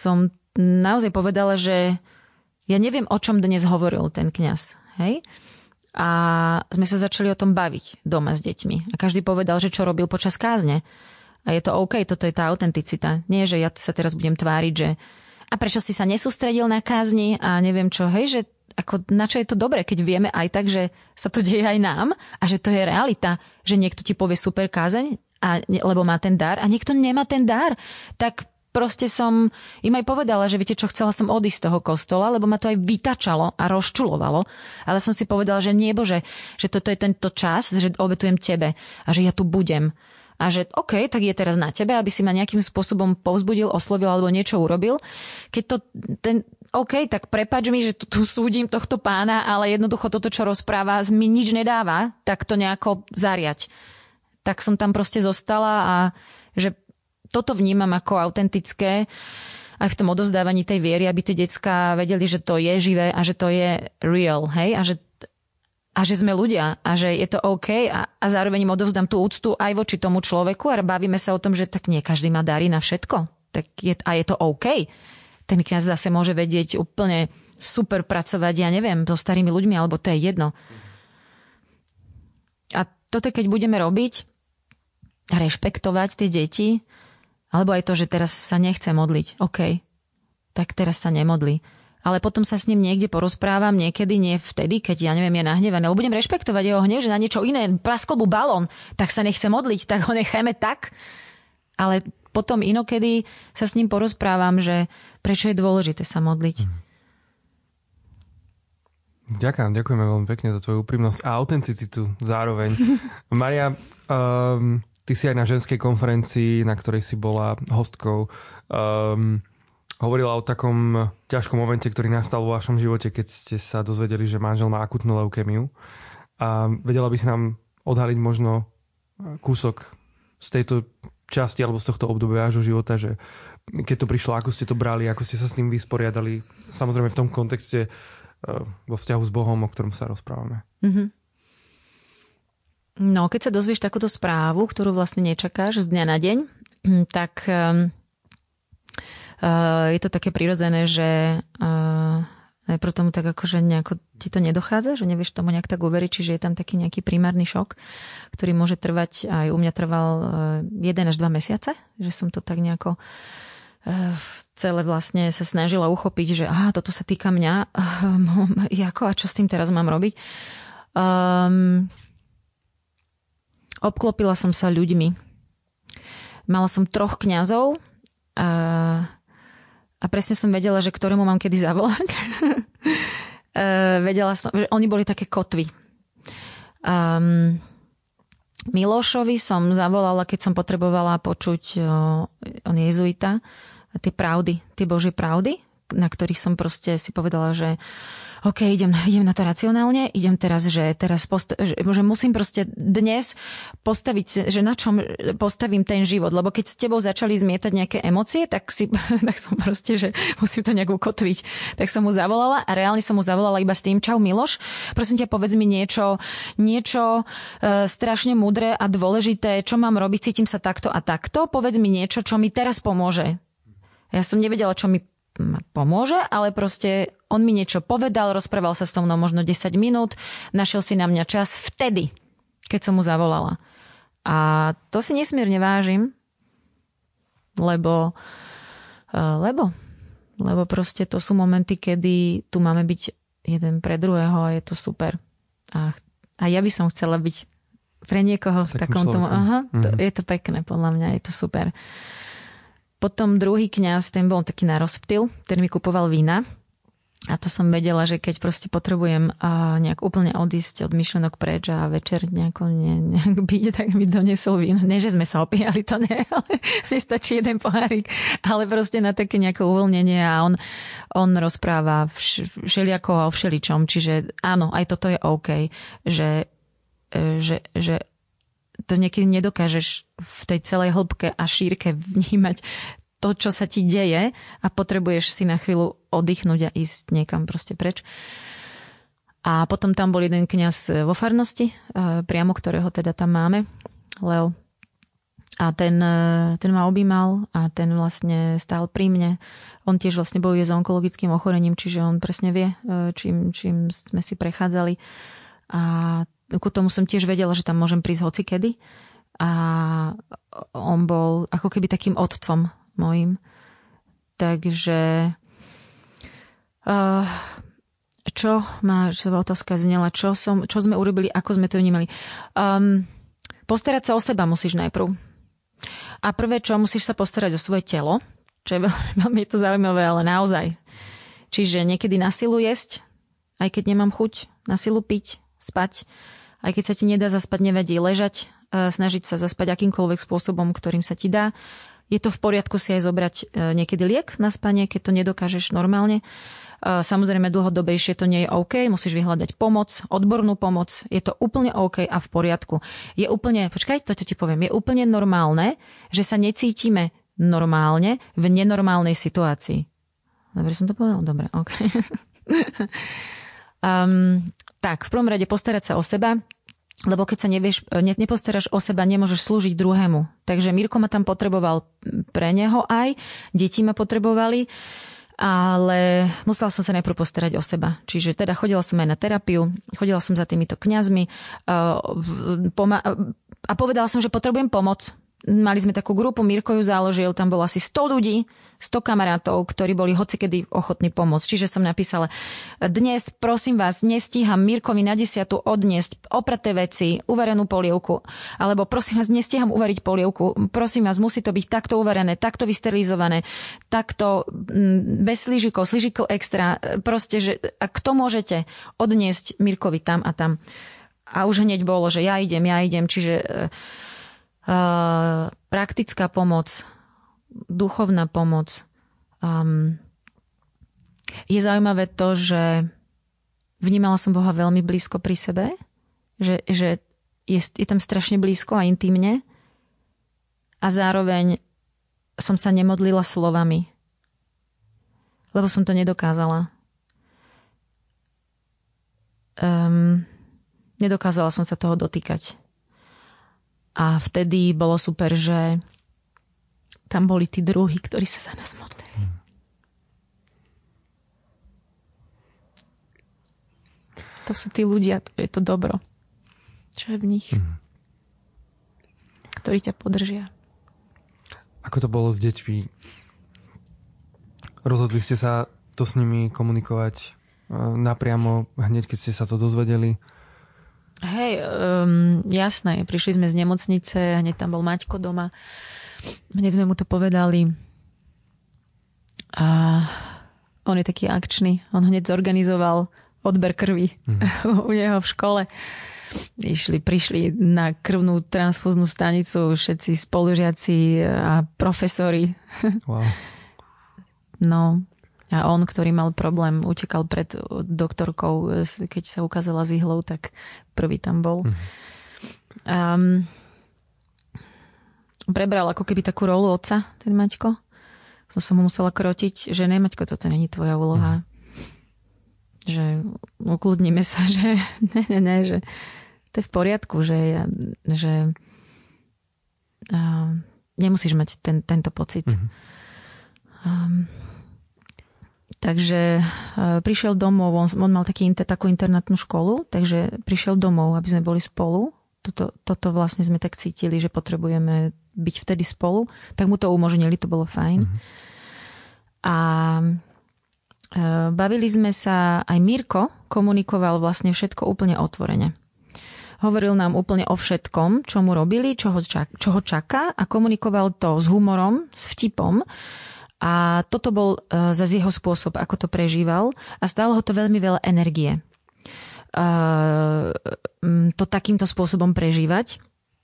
Speaker 3: naozaj povedala, že ja neviem, o čom dnes hovoril ten kňaz. Hej? A sme sa začali o tom baviť doma s deťmi. A každý povedal, že čo robil počas kázne. A je to OK, toto je tá autenticita. Nie, že ja sa teraz budem tváriť, že a prečo si sa nesústredil na kázni a neviem čo, hej, že ako, na čo je to dobré, keď vieme aj tak, že sa to deje aj nám a že to je realita, že niekto ti povie super kázeň, a, lebo má ten dar a niekto nemá ten dar. Tak proste som im aj povedala, že viete čo, chcela som odísť z toho kostola, lebo ma to aj vytačalo a rozčulovalo, ale som si povedala, že nie Bože, že toto je tento čas, že obetujem tebe a že ja tu budem. A že OK, tak je teraz na tebe, aby si ma nejakým spôsobom povzbudil, oslovil alebo niečo urobil. Keď to ten OK, tak prepáč mi, že tu, tu súdim tohto pána, ale jednoducho toto, čo rozpráva, mi nič nedáva, tak to nejako zariať. Tak som tam proste zostala a že toto vnímam ako autentické aj v tom odovzdávaní tej viery, aby tie decká vedeli, že to je živé a že to je real, hej? A že A že sme ľudia a že je to OK a, a zároveň im odovzdám tú úctu aj voči tomu človeku a bavíme sa o tom, že tak nie každý má dary na všetko. Tak je, a je to OK. Ten kňaz zase môže vedieť úplne super pracovať, ja neviem, so starými ľuďmi, alebo to je jedno. A toto keď budeme robiť, rešpektovať tie deti, alebo aj to, že teraz sa nechce modliť. OK, tak teraz sa nemodlí. Ale potom sa s ním niekde porozprávam, niekedy, nie vtedy, keď ja neviem, je nahnevaný. Lebo budem rešpektovať jeho hnev, že na niečo iné, praskol mu balón, tak sa nechce modliť, tak ho necháme tak. Ale potom inokedy sa s ním porozprávam, že prečo je dôležité sa modliť.
Speaker 2: Ďakujem, ďakujeme veľmi pekne za tvoju úprimnosť a autenticitu zároveň. Maria, um, ty si aj na ženskej konferencii, na ktorej si bola hostkou, um, hovorila o takom ťažkom momente, ktorý nastal vo vašom živote, keď ste sa dozvedeli, že manžel má akutnú leukémiu. A vedela by si nám odhaliť možno kúsok z tejto časti alebo z tohto obdobia vášho života, že keď to prišlo, ako ste to brali, ako ste sa s ním vysporiadali, samozrejme v tom kontexte vo vzťahu s Bohom, o ktorom sa rozprávame. Mm-hmm.
Speaker 3: No, keď sa dozvieš takúto správu, ktorú vlastne nečakáš z dňa na deň, tak Uh, je to také prirodzené, že uh, najprv tomu tak akože nejako ti to nedochádza, že nevieš tomu nejak tak uveriť, čiže je tam taký nejaký primárny šok, ktorý môže trvať, aj u mňa trval uh, jeden až dva mesiace, že som to tak nejako uh, celé vlastne sa snažila uchopiť, že aha, toto sa týka mňa, uh, jako, a čo s tým teraz mám robiť. Um, obklopila som sa ľuďmi. Mala som troch kňazov a uh, A presne som vedela, že ktorému mám kedy zavolať. Vedela som, že oni boli také kotvy. Um, Milošovi som zavolala, keď som potrebovala počuť, on je jezuita, tie pravdy, tie Božie pravdy, na ktorých som proste si povedala, že OK, idem, idem na to racionálne, idem teraz, že teraz posta- že, že musím proste dnes postaviť, že na čom postavím ten život, lebo keď s tebou začali zmietať nejaké emócie, tak si, tak som proste, že musím to nejak ukotviť. Tak som mu zavolala a reálne som mu zavolala iba s tým, čau Miloš, prosím ťa, povedz mi niečo, niečo e, strašne múdre a dôležité, čo mám robiť, cítim sa takto a takto, povedz mi niečo, čo mi teraz pomôže. Ja som nevedela, čo mi pomôže, ale proste on mi niečo povedal, rozprával sa so mnou možno desať minút, našiel si na mňa čas vtedy, keď som mu zavolala. A to si nesmierne vážim, lebo lebo lebo proste to sú momenty, kedy tu máme byť jeden pre druhého a je to super. A, a ja by som chcela byť pre niekoho v takom tomu, aha, to, mm-hmm. je to pekné, podľa mňa je to super. Potom druhý kňaz, ten bol taký na rozptyl, ten mi kupoval vína. A to som vedela, že keď proste potrebujem uh, nejak úplne odísť od myšlenok preč a večer nejako ne, nejak byť, tak mi donesol víno. Nie, že sme sa opíjali, to nie, ale mi stačí jeden pohárik. Ale proste na také nejaké uvoľnenie a on, on rozpráva vš, všeliako a o všeličom. Čiže áno, aj toto je OK, že, že, že to niekedy nedokážeš v tej celej hĺbke a šírke vnímať to, čo sa ti deje a potrebuješ si na chvíľu oddychnúť a ísť niekam proste preč. A potom tam bol jeden kňaz vo farnosti, priamo ktorého teda tam máme, Leo. A ten, ten ma objímal a ten vlastne stál pri mne. on tiež vlastne bojuje s onkologickým ochorením, čiže on presne vie, čím, čím sme si prechádzali. A ku tomu som tiež vedela, že tam môžem prísť hocikedy. A on bol ako keby takým otcom mojím. Takže uh, čo má, čo otázka znela, čo, som, čo sme urobili, ako sme to vnímali. Um, postarať sa o seba musíš najprv. A prvé, čo musíš sa postarať o svoje telo, čo je veľmi, veľmi to zaujímavé, ale naozaj. Čiže niekedy na silu jesť, aj keď nemám chuť, na silu piť, spať, aj keď sa ti nedá zaspať, nevadí ležať, snažiť sa zaspať akýmkoľvek spôsobom, ktorým sa ti dá. Je to v poriadku si aj zobrať niekedy liek na spanie, keď to nedokážeš normálne. Samozrejme dlhodobejšie to nie je OK, musíš vyhľadať pomoc, odbornú pomoc, je to úplne OK a v poriadku. Je úplne, počkaj, to ti poviem, je úplne normálne, že sa necítime normálne v nenormálnej situácii. Dobre som to povedal? Dobre, OK. um, tak, v prvom rade postarať sa o seba, lebo keď sa nevieš, ne, nepostaráš o seba, nemôžeš slúžiť druhému. Takže Mirko ma tam potreboval pre neho aj, deti ma potrebovali, ale musela som sa najprv postarať o seba. Čiže teda chodila som aj na terapiu, chodila som za týmito kňazmi a povedala som, že potrebujem pomoc. Mali sme takú grupu, Mirko ju založil, tam bolo asi sto ľudí, sto kamarátov, ktorí boli hocikedy ochotní pomôcť. Čiže som napísala, dnes prosím vás, nestíham Mirkovi na desiatu odniesť opraté veci, uvarenú polievku, alebo prosím vás, nestíham uvariť polievku, prosím vás, musí to byť takto uvarené, takto vysterilizované, takto bez slížikov, slížikov extra, proste, že ak to môžete odniesť Mirkovi tam a tam. A už hneď bolo, že ja idem, ja idem, čiže Uh, praktická pomoc, duchovná pomoc. Um, je zaujímavé to, že vnímala som Boha veľmi blízko pri sebe, že, že je, je tam strašne blízko a intimne a zároveň som sa nemodlila slovami, lebo som to nedokázala. Um, nedokázala som sa toho dotýkať. A vtedy bolo super, že tam boli tí druhí, ktorí sa za nás modlili. Hmm. To sú tí ľudia, to je to dobro. Čo je v nich? Hmm. Ktorí ťa podržia.
Speaker 2: Ako to bolo s deťmi? Rozhodli ste sa to s nimi komunikovať napriamo, hneď keď ste sa to dozvedeli?
Speaker 3: Hej, um, jasné, prišli sme z nemocnice, hneď tam bol Maťko doma, hneď sme mu to povedali a on je taký akčný, on hneď zorganizoval odber krvi mm. u neho v škole. Išli, prišli na krvnú transfúznú stanicu všetci spolužiaci a profesori. Wow. No, a on, ktorý mal problém, utekal pred doktorkou, keď sa ukázala s ihlou, tak prvý tam bol. Mm. Um, prebral ako keby takú rolu otca, ten Maťko. To som mu musela krotiť, že ne, Maťko, toto není tvoja úloha. Mm. Že ukludníme sa, že ne, ne, ne, že to je v poriadku, že, že uh, nemusíš mať ten, tento pocit. Mm. Um, Takže uh, prišiel domov, on, on mal taký, takú internátnu školu, takže prišiel domov, aby sme boli spolu. Toto, toto vlastne sme tak cítili, že potrebujeme byť vtedy spolu. Tak mu to umožnili, to bolo fajn. Mm-hmm. A uh, bavili sme sa, aj Mirko komunikoval vlastne všetko úplne otvorene. Hovoril nám úplne o všetkom, čo mu robili, čo ho, čak, čo ho čaká a komunikoval to s humorom, s vtipom. A toto bol uh, zase jeho spôsob, ako to prežíval a stálo ho to veľmi veľa energie. Uh, to takýmto spôsobom prežívať,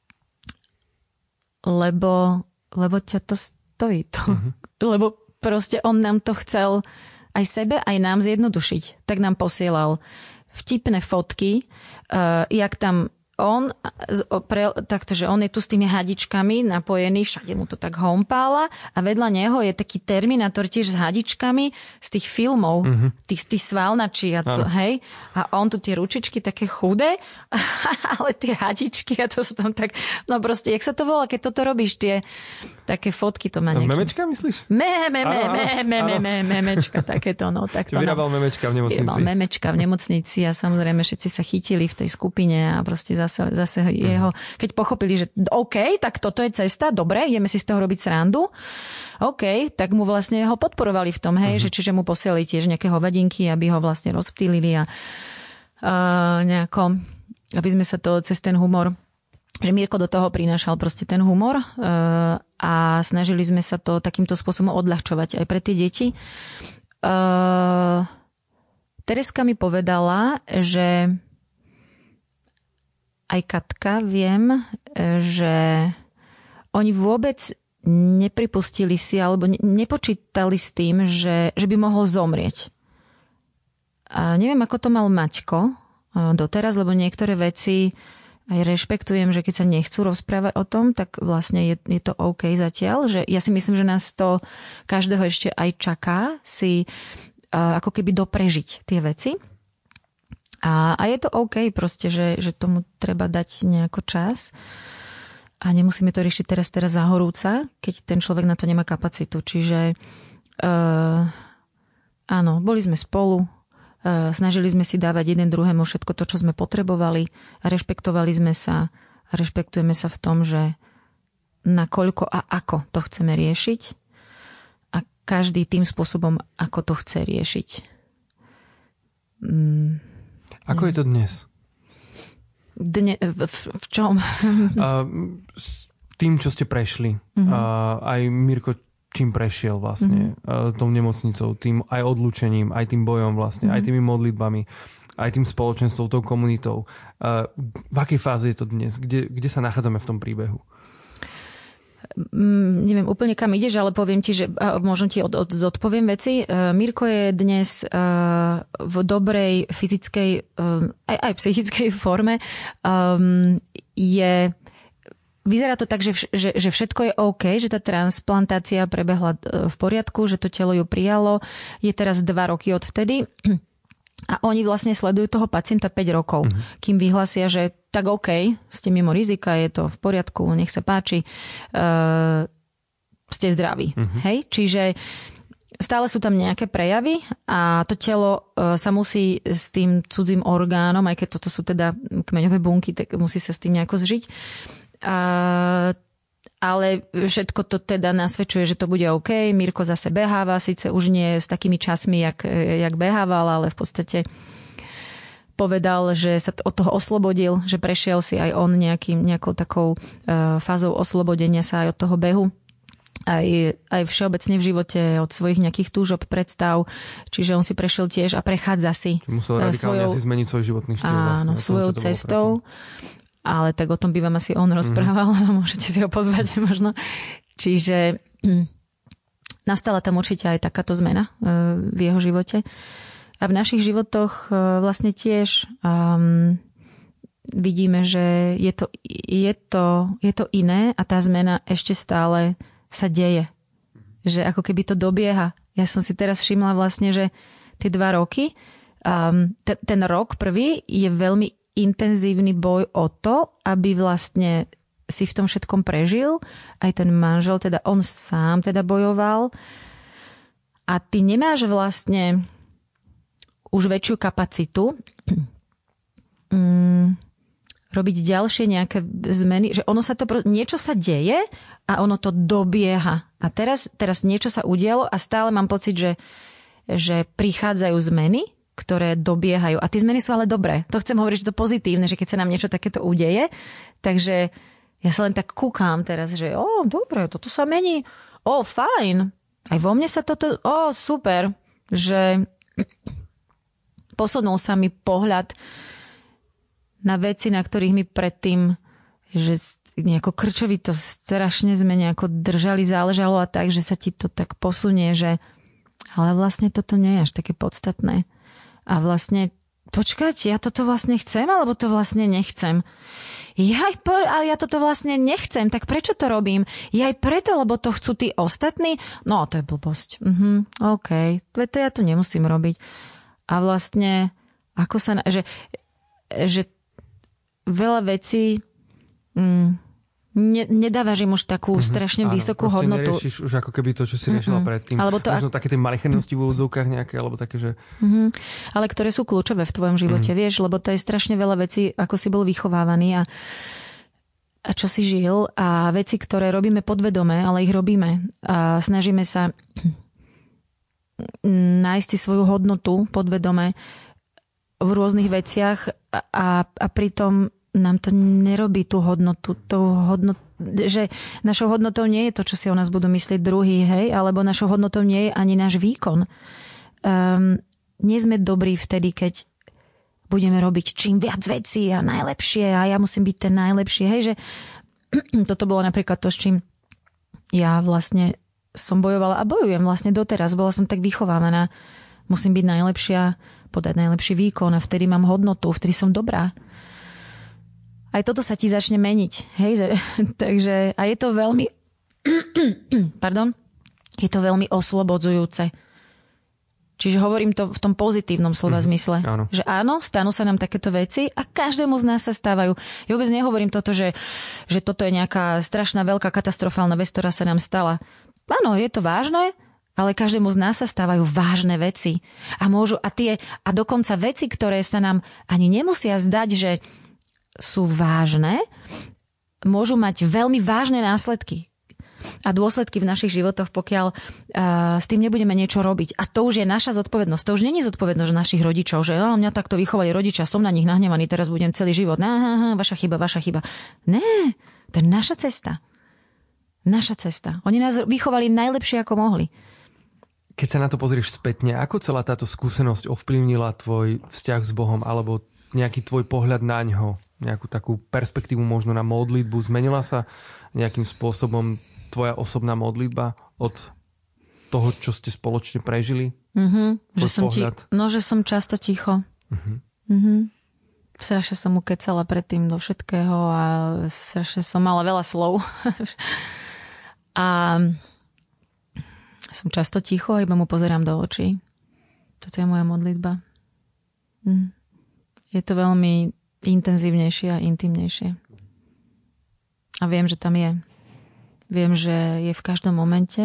Speaker 3: lebo, lebo ťa to stojí. To. Mm-hmm. Lebo proste on nám to chcel aj sebe, aj nám zjednodušiť. Tak nám posielal vtipné fotky, uh, jak tam on, pre, takto, že on je tu s tými hadičkami napojený, všade mu to tak hompála a vedľa neho je taký Terminátor tiež s hadičkami z tých filmov, mm-hmm. tých, tých svalnačí a to, hej. A on tu tie ručičky také chudé, ale tie hadičky a to sa tam tak, no proste, jak sa to volá, keď toto robíš, tie také fotky to má nejaký.
Speaker 2: Memečka myslíš?
Speaker 3: Me, me, me, me, me, me, me, memečka, takéto, no. Tak to,
Speaker 2: vyrábal no. memečka v nemocnici. Vyrábal
Speaker 3: memečka v nemocnici a samozrejme všetci sa chytili v tej skupine a proste zase, zase jeho, keď pochopili, že OK, tak toto je cesta, dobre, ideme si z toho robiť srandu, OK, tak mu vlastne ho podporovali v tom, hej, uh-huh. že čiže mu posielali tiež nejaké hovadinky, aby ho vlastne rozptýlili a uh, nejako, aby sme sa to cez ten humor, že Mirko do toho prinášal proste ten humor uh, a snažili sme sa to takýmto spôsobom odľahčovať aj pre tie deti. Uh, Tereska mi povedala, že aj Katka viem, že oni vôbec nepripustili si alebo nepočítali s tým, že, že by mohol zomrieť. A neviem, ako to mal Maťko doteraz, lebo niektoré veci aj rešpektujem, že keď sa nechcú rozprávať o tom, tak vlastne je, je to OK zatiaľ. Že ja si myslím, že nás to každého ešte aj čaká si ako keby doprežiť tie veci. A, a je to OK proste, že, že tomu treba dať nejako čas. A nemusíme to riešiť teraz, teraz za horúca, keď ten človek na to nemá kapacitu. Čiže uh, áno, boli sme spolu, snažili sme si dávať jeden druhému všetko to, čo sme potrebovali a rešpektovali sme sa a rešpektujeme sa v tom, že nakoľko a ako to chceme riešiť a každý tým spôsobom, ako to chce riešiť. Mm,
Speaker 2: ako je to dnes?
Speaker 3: Dne, v, v čom?
Speaker 2: Uh, s tým, čo ste prešli. Mm-hmm. Uh, aj Mirko čím prešiel vlastne mm-hmm. tou nemocnicou, tým aj odlúčením, aj tým bojom vlastne, mm-hmm. aj tými modlitbami, aj tým spoločenstvom, tou komunitou. V akej fáze je to dnes? Kde, kde sa nachádzame v tom príbehu?
Speaker 3: Mm, neviem úplne kam ideš, ale poviem ti, že možno ti od, od, zodpoviem veci. Mirko je dnes v dobrej fyzickej aj, aj psychickej forme. Je Vyzerá to tak, že, že, že všetko je OK, že tá transplantácia prebehla v poriadku, že to telo ju prijalo. Je teraz dva roky od vtedy a oni vlastne sledujú toho pacienta päť rokov, mm-hmm. kým vyhlasia, že tak OK, ste mimo rizika, je to v poriadku, nech sa páči, uh, ste zdraví. Mm-hmm. Hej? Čiže stále sú tam nejaké prejavy a to telo uh, sa musí s tým cudzým orgánom, aj keď toto sú teda kmeňové bunky, tak musí sa s tým nejako zžiť. Uh, ale všetko to teda nasvedčuje, že to bude OK. Mirko zase beháva, síce už nie s takými časmi, jak, jak behával, ale v podstate povedal, že sa od toho oslobodil, že prešiel si aj on nejakým, nejakou takou uh, fázou oslobodenia sa aj od toho behu. Aj, aj všeobecne v živote od svojich nejakých túžob, predstav. Čiže on si prešiel tiež a prechádza si.
Speaker 2: Musel radikálne svojou, asi zmeniť svoj životný štýl.
Speaker 3: Áno, vlastne, svojou tom, cestou. Ale tak o tom by vám asi on rozprával, mm-hmm. môžete si ho pozvať možno. Čiže hm, nastala tam určite aj takáto zmena uh, v jeho živote. A v našich životoch uh, vlastne tiež um, vidíme, že je to, je, to, je to iné a tá zmena ešte stále sa deje. Že ako keby to dobieha. Ja som si teraz všimla vlastne, že tie dva roky, um, t- ten rok prvý je veľmi intenzívny boj o to, aby vlastne si v tom všetkom prežil. Aj ten manžel, teda on sám teda bojoval. A ty nemáš vlastne už väčšiu kapacitu um, robiť ďalšie nejaké zmeny. Že ono sa to, niečo sa deje a ono to dobieha. A teraz, teraz niečo sa udialo a stále mám pocit, že, že prichádzajú zmeny, ktoré dobiehajú. A tie zmeny sú ale dobré. To chcem hovoriť, že to pozitívne, že keď sa nám niečo takéto udeje, takže ja sa len tak kúkam teraz, že o, dobre, toto sa mení. O, fajn. Aj vo mne sa toto, o, super. Že posunul sa mi pohľad na veci, na ktorých mi predtým, že nejako krčovito strašne sme nejako držali, záležalo a tak, že sa ti to tak posunie, že ale vlastne toto nie je až také podstatné. A vlastne počkajte, ja toto vlastne chcem, alebo to vlastne nechcem? Jaj, ale ja toto vlastne nechcem, tak prečo to robím? Jaj preto, lebo to chcú tí ostatní? No, to je blbosť. Mhm, OK, to ja to nemusím robiť. A vlastne, ako sa... Že, že veľa vecí... Mm, Ne, nedávaš im už takú mm-hmm, strašne áno, vysokú hodnotu.
Speaker 2: Neriešiš už ako keby to, čo si riešila mm-hmm. predtým. Alebo to, možno ak... také tie malichernosti v úvodzovkách nejaké, alebo také, že...
Speaker 3: Mm-hmm. Ale ktoré sú kľúčové v tvojom živote, mm-hmm. vieš, lebo to je strašne veľa vecí, ako si bol vychovávaný a, a čo si žil a veci, ktoré robíme podvedome, ale ich robíme. A snažíme sa nájsť si svoju hodnotu podvedome v rôznych veciach a, a, a pritom nám to nerobí tú hodnotu, tú hodnotu, že našou hodnotou nie je to, čo si o nás budú myslieť druhý, hej, alebo našou hodnotou nie je ani náš výkon. Um, nie sme dobrí vtedy, keď budeme robiť čím viac vecí a najlepšie a ja musím byť ten najlepší, hej, že toto bolo napríklad to, s čím ja vlastne som bojovala a bojujem vlastne doteraz. Bola som tak vychovávaná, musím byť najlepšia, podať najlepší výkon a vtedy mám hodnotu, vtedy som dobrá. Aj toto sa ti začne meniť. Hej? Takže, a je to veľmi pardon, je to veľmi oslobodzujúce. Čiže hovorím to v tom pozitívnom slova mm-hmm. zmysle. Áno. Že áno, stanú sa nám takéto veci a každému z nás sa stávajú. Ja vôbec nehovorím toto, že, že toto je nejaká strašná veľká katastrofálna vec, ktorá sa nám stala. Áno, je to vážne, ale každému z nás sa stávajú vážne veci. A môžu, a tie, a dokonca veci, ktoré sa nám ani nemusia zdať, že sú vážne, môžu mať veľmi vážne následky a dôsledky v našich životoch, pokiaľ uh, s tým nebudeme niečo robiť. A to už je naša zodpovednosť. To už nie je zodpovednosť našich rodičov, že oh, mňa takto vychovali rodičia, som na nich nahnevaný, teraz budem celý život. Aha, vaša chyba, vaša chyba. Ne, to je naša cesta. Naša cesta. Oni nás vychovali najlepšie, ako mohli.
Speaker 2: Keď sa na to pozrieš spätne, ako celá táto skúsenosť ovplyvnila tvoj vzťah s Bohom, alebo nejaký tvoj pohľad na ňo, nejakú takú perspektívu možno na modlitbu? Zmenila sa nejakým spôsobom tvoja osobná modlitba od toho, čo ste spoločne prežili?
Speaker 3: Mm-hmm, že som ti, no, že som často ticho. Mm-hmm. Mm-hmm. Strašne som mu kecala predtým do všetkého a strašne som mala veľa slov. A som často ticho a iba mu pozerám do očí. Toto je moja modlitba. Mm. Je to veľmi intenzívnejšie a intimnejšie. A viem, že tam je. Viem, že je v každom momente.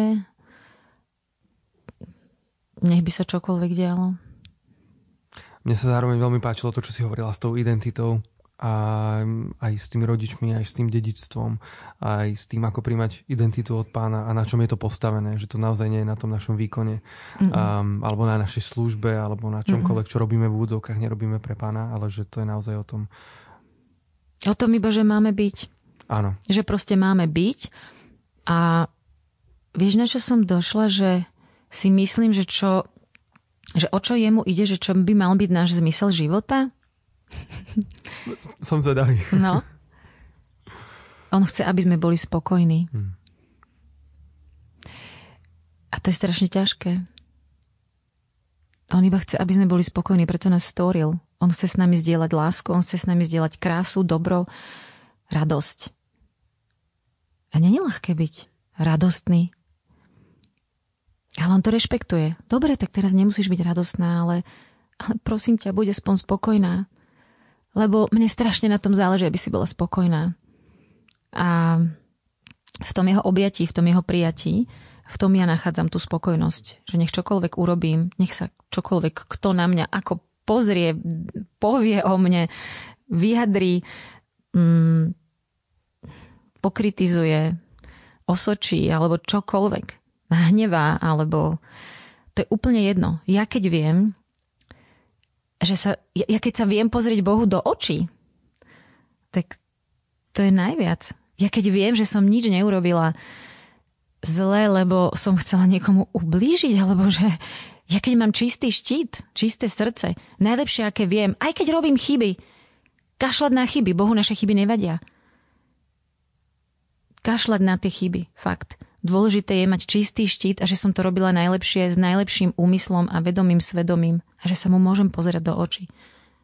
Speaker 3: Nech by sa čokoľvek dialo.
Speaker 2: Mne sa zároveň veľmi páčilo to, čo si hovorila s tou identitou. A aj s tými rodičmi, aj s tým dedičstvom, aj s tým, ako príjmať identitu od Pána a na čom je to postavené, že to naozaj nie je na tom našom výkone, um, alebo na našej službe, alebo na čomkoľvek, čo robíme v úvodzovkách, nerobíme pre Pána, ale že to je naozaj o tom.
Speaker 3: O tom iba, že máme byť.
Speaker 2: Áno.
Speaker 3: Že proste máme byť a vieš, na čo som došla, že si myslím, že čo, že o čo jemu ide, že čo by mal byť náš zmysel života?
Speaker 2: Som zvedavý.
Speaker 3: No. On chce, aby sme boli spokojní. Hmm. A to je strašne ťažké. On iba chce, aby sme boli spokojní, preto nás stvoril. On chce s nami zdieľať lásku, on chce s nami zdieľať krásu, dobro, radosť. A nie je ľahké byť radostný. Ale on to rešpektuje. Dobre, tak teraz nemusíš byť radostná, ale, ale prosím ťa, buď aspoň spokojná. Lebo mne strašne na tom záleží, aby si bola spokojná. A v tom jeho objatí, v tom jeho prijatí, v tom ja nachádzam tú spokojnosť. Že nech čokoľvek urobím, nech sa čokoľvek, kto na mňa ako pozrie, povie o mne, vyjadrí, mm, pokritizuje, osočí, alebo čokoľvek. Nahnevá, alebo... To je úplne jedno. Ja keď viem, že sa, ja keď sa viem pozrieť Bohu do očí, tak to je najviac. Ja keď viem, že som nič neurobila zle, lebo som chcela niekomu ublížiť, alebo že ja keď mám čistý štít, čisté srdce, najlepšie, aké viem, aj keď robím chyby, kašľať na chyby, Bohu naše chyby nevadia. Kašľať na tie chyby, fakt. Dôležité je mať čistý štít a že som to robila najlepšie s najlepším úmyslom a vedomým svedomím a že sa mu môžem pozerať do očí.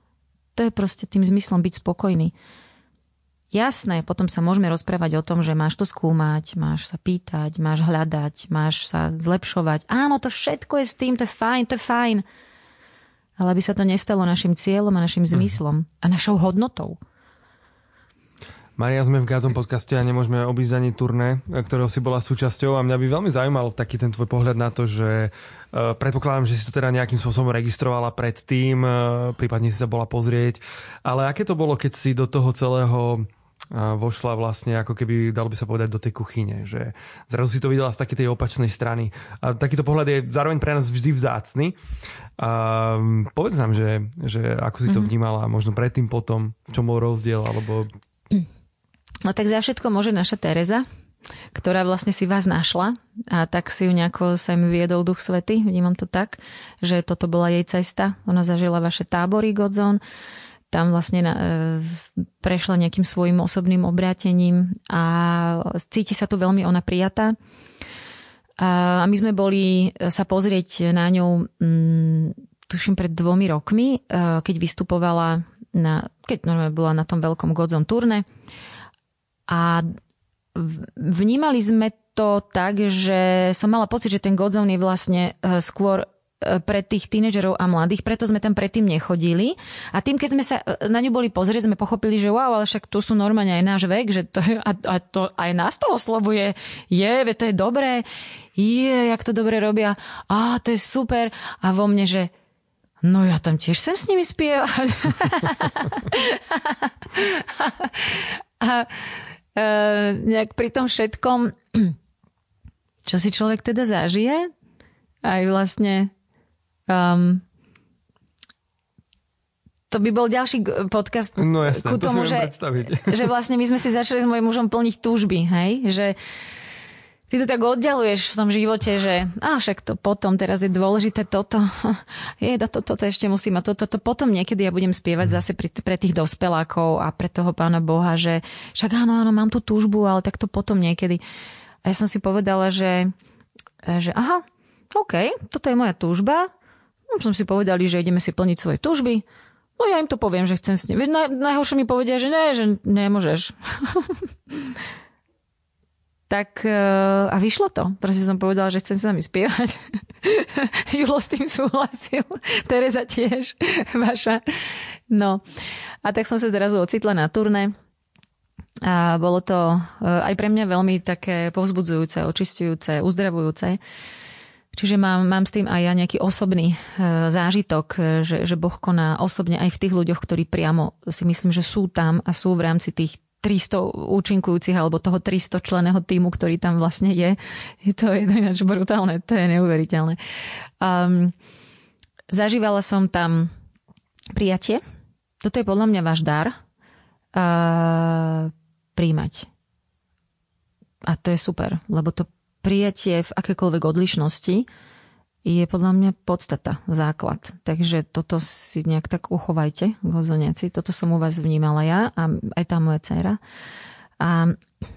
Speaker 3: to je proste tým zmyslom byť spokojný. Jasné, potom sa môžeme rozprávať o tom, že máš to skúmať, máš sa pýtať, máš hľadať, máš sa zlepšovať. Áno, to všetko je s tým, to je fajn, to je fajn. Ale aby sa to nestalo našim cieľom a našim zmyslom a našou hodnotou.
Speaker 2: Mária, sme v Gazom podcaste a nemôžeme obísť ani turné, ktorého si bola súčasťou a mňa by veľmi zaujímal taký ten tvoj pohľad na to, že uh, predpokladám, že si to teda nejakým spôsobom registrovala predtým, uh, prípadne si sa bola pozrieť, ale aké to bolo, keď si do toho celého uh, vošla vlastne ako keby, dalo by sa povedať, do tej kuchyne, že zrazu si to videla z takej tej opačnej strany. A takýto pohľad je zároveň pre nás vždy vzácny. A povedz nám, že, že ako si to vnímala, možno predtým, potom, v čom bol rozdiel, alebo...
Speaker 3: No tak za všetko môže naša Tereza, ktorá vlastne si vás našla a tak si ju nejako sa mi viedol Duch Svätý, vnímam to tak, že toto bola jej cesta. Ona zažila vaše tábory Godzone, tam vlastne na, e, prešla nejakým svojim osobným obrátením a cíti sa tu veľmi ona prijatá. A my sme boli sa pozrieť na ňu, m, tuším pred dvomi rokmi, e, keď vystupovala, na, keď normálne bola na tom veľkom Godzone turné. A vnímali sme to tak, že som mala pocit, že ten Godzone je vlastne skôr pre tých tínedžerov a mladých, preto sme tam predtým nechodili. A tým, keď sme sa na ňu boli pozrieť, sme pochopili, že wow, ale však tu sú normálne aj náš vek, že to je, a, a to aj nás to oslovuje. Je, to je dobré. Je, jak to dobre robia. Á, to je super. A vo mne, že no ja tam tiež chcem s nimi spievať. a Uh, nejak pri tom všetkom, čo si človek teda zažije, aj vlastne um, to by bol ďalší podcast
Speaker 2: no jasné,
Speaker 3: ku tomu,
Speaker 2: to
Speaker 3: že, že vlastne my sme si začali s mojím mužom plniť túžby, hej? Že ty to tak oddialuješ v tom živote, že á, však to potom, teraz je dôležité toto. Jeda, toto, toto ešte musím a toto, toto. Potom niekedy ja budem spievať zase pri, pre tých dospelákov a pre toho Pána Boha, že však áno, áno, mám tú túžbu, ale tak to potom niekedy. A ja som si povedala, že, že aha, OK, toto je moja túžba. No, som si povedali, že ideme si plniť svoje túžby. No ja im to poviem, že chcem s nimi. Naj, najhoršie mi povedia, že ne, že nemôžeš. Tak a vyšlo to. Proste som povedala, že chcem s nami spievať. Julo s tým súhlasil. Tereza tiež. Vaša. No. A tak som sa zrazu ocitla na turné. A bolo to aj pre mňa veľmi také povzbudzujúce, očisťujúce, uzdravujúce. Čiže mám, mám s tým aj ja nejaký osobný zážitok, že, že Boh koná osobne aj v tých ľuďoch, ktorí priamo si myslím, že sú tam a sú v rámci tých tristo účinkujúcich alebo toho tristo členného týmu, ktorý tam vlastne je. Je to ináč brutálne, to je neuveriteľné. Um, zažívala som tam prijatie. Toto je podľa mňa váš dar. Uh, príjmať. A to je super, lebo to prijatie v akékoľvek odlišnosti je podľa mňa podstata, základ. Takže toto si nejak tak uchovajte, gozoniaci. Toto som u vás vnímala ja a aj tá moja dcéra. A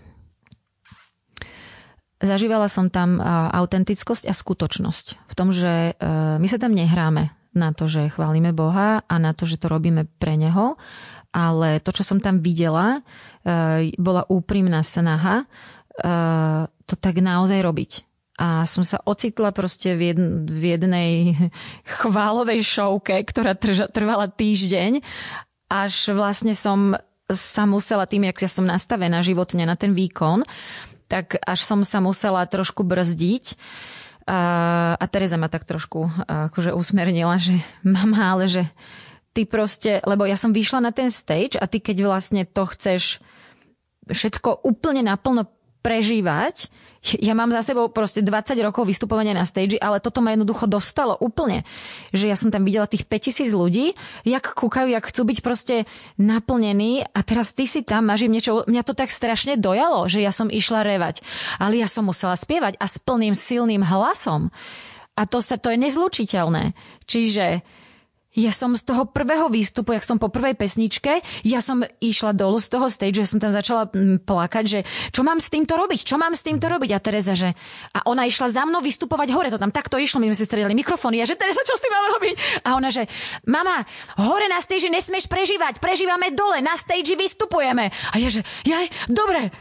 Speaker 3: zažívala som tam autentickosť a skutočnosť. V tom, že my sa tam nehráme na to, že chválime Boha a na to, že to robíme pre Neho, ale to, čo som tam videla, bola úprimná snaha to tak naozaj robiť. A som sa ocitla proste v, jedn, v jednej chválovej šovke, ktorá trvala týždeň, až vlastne som sa musela, tým, jak ja som nastavená životne na ten výkon, tak až som sa musela trošku brzdiť. A, a Tereza ma tak trošku akože usmernila, že mama, ale že ty proste, lebo ja som vyšla na ten stage a ty keď vlastne to chceš všetko úplne naplno prežívať. Ja mám za sebou proste dvadsať rokov vystupovania na stage, ale toto ma jednoducho dostalo úplne. Že ja som tam videla tých päťtisíc ľudí, jak kúkajú, jak chcú byť proste naplnení a teraz ty si tam, máš im niečo, mňa to tak strašne dojalo, že ja som išla revať. Ale ja som musela spievať a s plným silným hlasom. A to sa, to je nezlučiteľné. Čiže Ja som z toho prvého výstupu, jak som po prvej pesničke, ja som išla dolu z toho stage, ja som tam začala plakať, že čo mám s týmto robiť, čo mám s týmto robiť. A Tereza, že... A ona išla za mnou vystupovať hore, to tam takto išlo, my sme si stredali mikrofóny. Ja, že Tereza, čo s tým mám robiť? A ona, že mama, hore na stage nesmieš prežívať, prežívame dole, na stage vystupujeme. A ja, že jaj, dobre.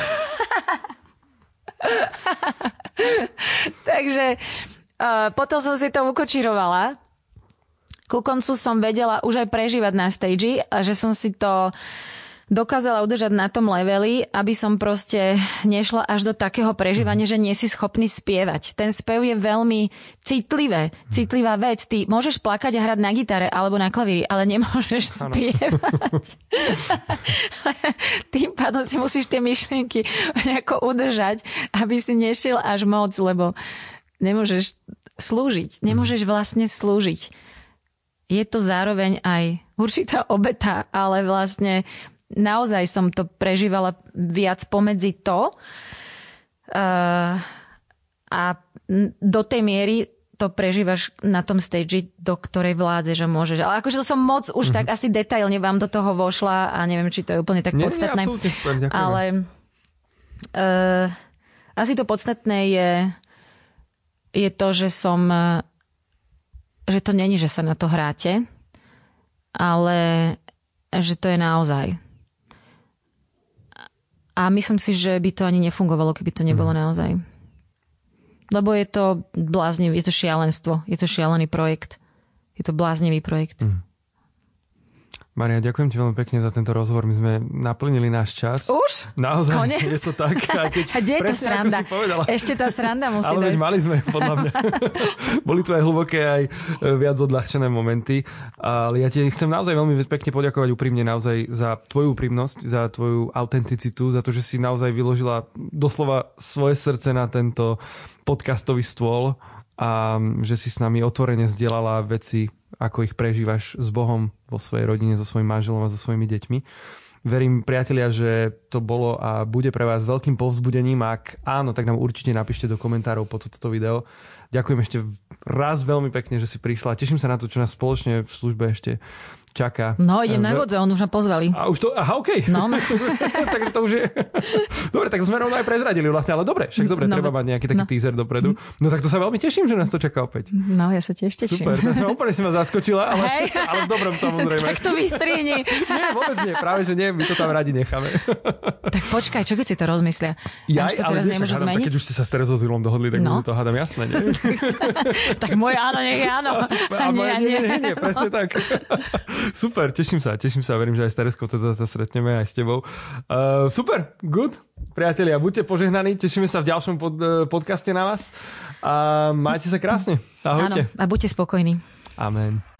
Speaker 3: Takže uh, potom som si to ukočírovala. Ku koncu som vedela už aj prežívať na stage a že som si to dokázala udržať na tom leveli, aby som proste nešla až do takého prežívania, že nie si schopný spievať. Ten spev je veľmi citlivé, citlivá vec. Ty môžeš plakať a hrať na gitare alebo na klavíri, ale nemôžeš spievať. Tým pádom si musíš tie myšlienky nejako udržať, aby si nešiel až moc, lebo nemôžeš slúžiť. Nemôžeš vlastne slúžiť. Je to zároveň aj určitá obeta, ale vlastne naozaj som to prežívala viac pomedzi to uh, a do tej miery to prežívaš na tom stage, do ktorej vládzeš a môžeš. Ale akože to som moc už mm-hmm. tak asi detailne vám do toho vošla a neviem, či to je úplne tak nie, podstatné.
Speaker 2: Nie, absolútne,
Speaker 3: ale uh, asi to podstatné je, je to, že som... Uh, že to není, že sa na to hráte, ale že to je naozaj. A myslím si, že by to ani nefungovalo, keby to nebolo naozaj. Lebo je to bláznivý, je to šialenstvo, je to šialený projekt. Je to bláznivý projekt. Mm.
Speaker 2: Maria, ďakujem ti veľmi pekne za tento rozhovor. My sme naplnili náš čas.
Speaker 3: Už?
Speaker 2: Naozaj,
Speaker 3: konec?
Speaker 2: Je to tak. A, keď,
Speaker 3: a kde je tá sranda? Ešte tá sranda musí
Speaker 2: ale
Speaker 3: dojsť.
Speaker 2: Ale mali sme, podľa mňa. Boli tu aj hlboké, aj viac odľahčené momenty. Ale ja ti chcem naozaj veľmi pekne poďakovať úprimne naozaj za tvoju úprimnosť, za tvoju autenticitu, za to, že si naozaj vyložila doslova svoje srdce na tento podcastový stôl a že si s nami otvorene zdieľala veci, ako ich prežívaš s Bohom vo svojej rodine, so svojím manželom a so svojimi deťmi. Verím, priatelia, že to bolo a bude pre vás veľkým povzbudením. Ak áno, tak nám určite napíšte do komentárov po toto video. Ďakujem ešte raz veľmi pekne, že si prišla. Teším sa na to, čo nás spoločne v službe ešte čaká.
Speaker 3: No, idem na Godzone, už ma pozvali.
Speaker 2: A už to, aha, okej. Okay.
Speaker 3: No.
Speaker 2: Takže to už je... Dobre, tak sme rovno aj prezradili vlastne, ale dobre, však dobre, no, treba veď, mať nejaký taký no. teaser dopredu. No tak to sa veľmi teším, že nás to čaká opäť.
Speaker 3: No, ja sa tiež teším.
Speaker 2: Super, to som úplne si ma zaskočila, ale, ale v dobrom samozrejme.
Speaker 3: Tak to vystríni.
Speaker 2: Nie, vôbec nie, práve že nie, my to tam radi necháme.
Speaker 3: Tak počkaj, čo keď si to rozmyslia?
Speaker 2: Ja,
Speaker 3: už to teraz nemôžu zmeniť?
Speaker 2: Tak keď už ste sa s Terezou Zilom dohodli, tak no. to hádam jasné, nie?
Speaker 3: Tak moje áno, nech je áno.
Speaker 2: A moje nie, nie, nie, presne tak. Super, teším sa, teším sa, verím, že aj s Tereskou teda sa stretneme, aj s tebou. Uh, super, good. Priatelia, buďte požehnaní, tešíme sa v ďalšom pod, uh, podcaste na vás a majte sa krásne. Ahojte.
Speaker 3: Áno, a buďte spokojní.
Speaker 2: Amen.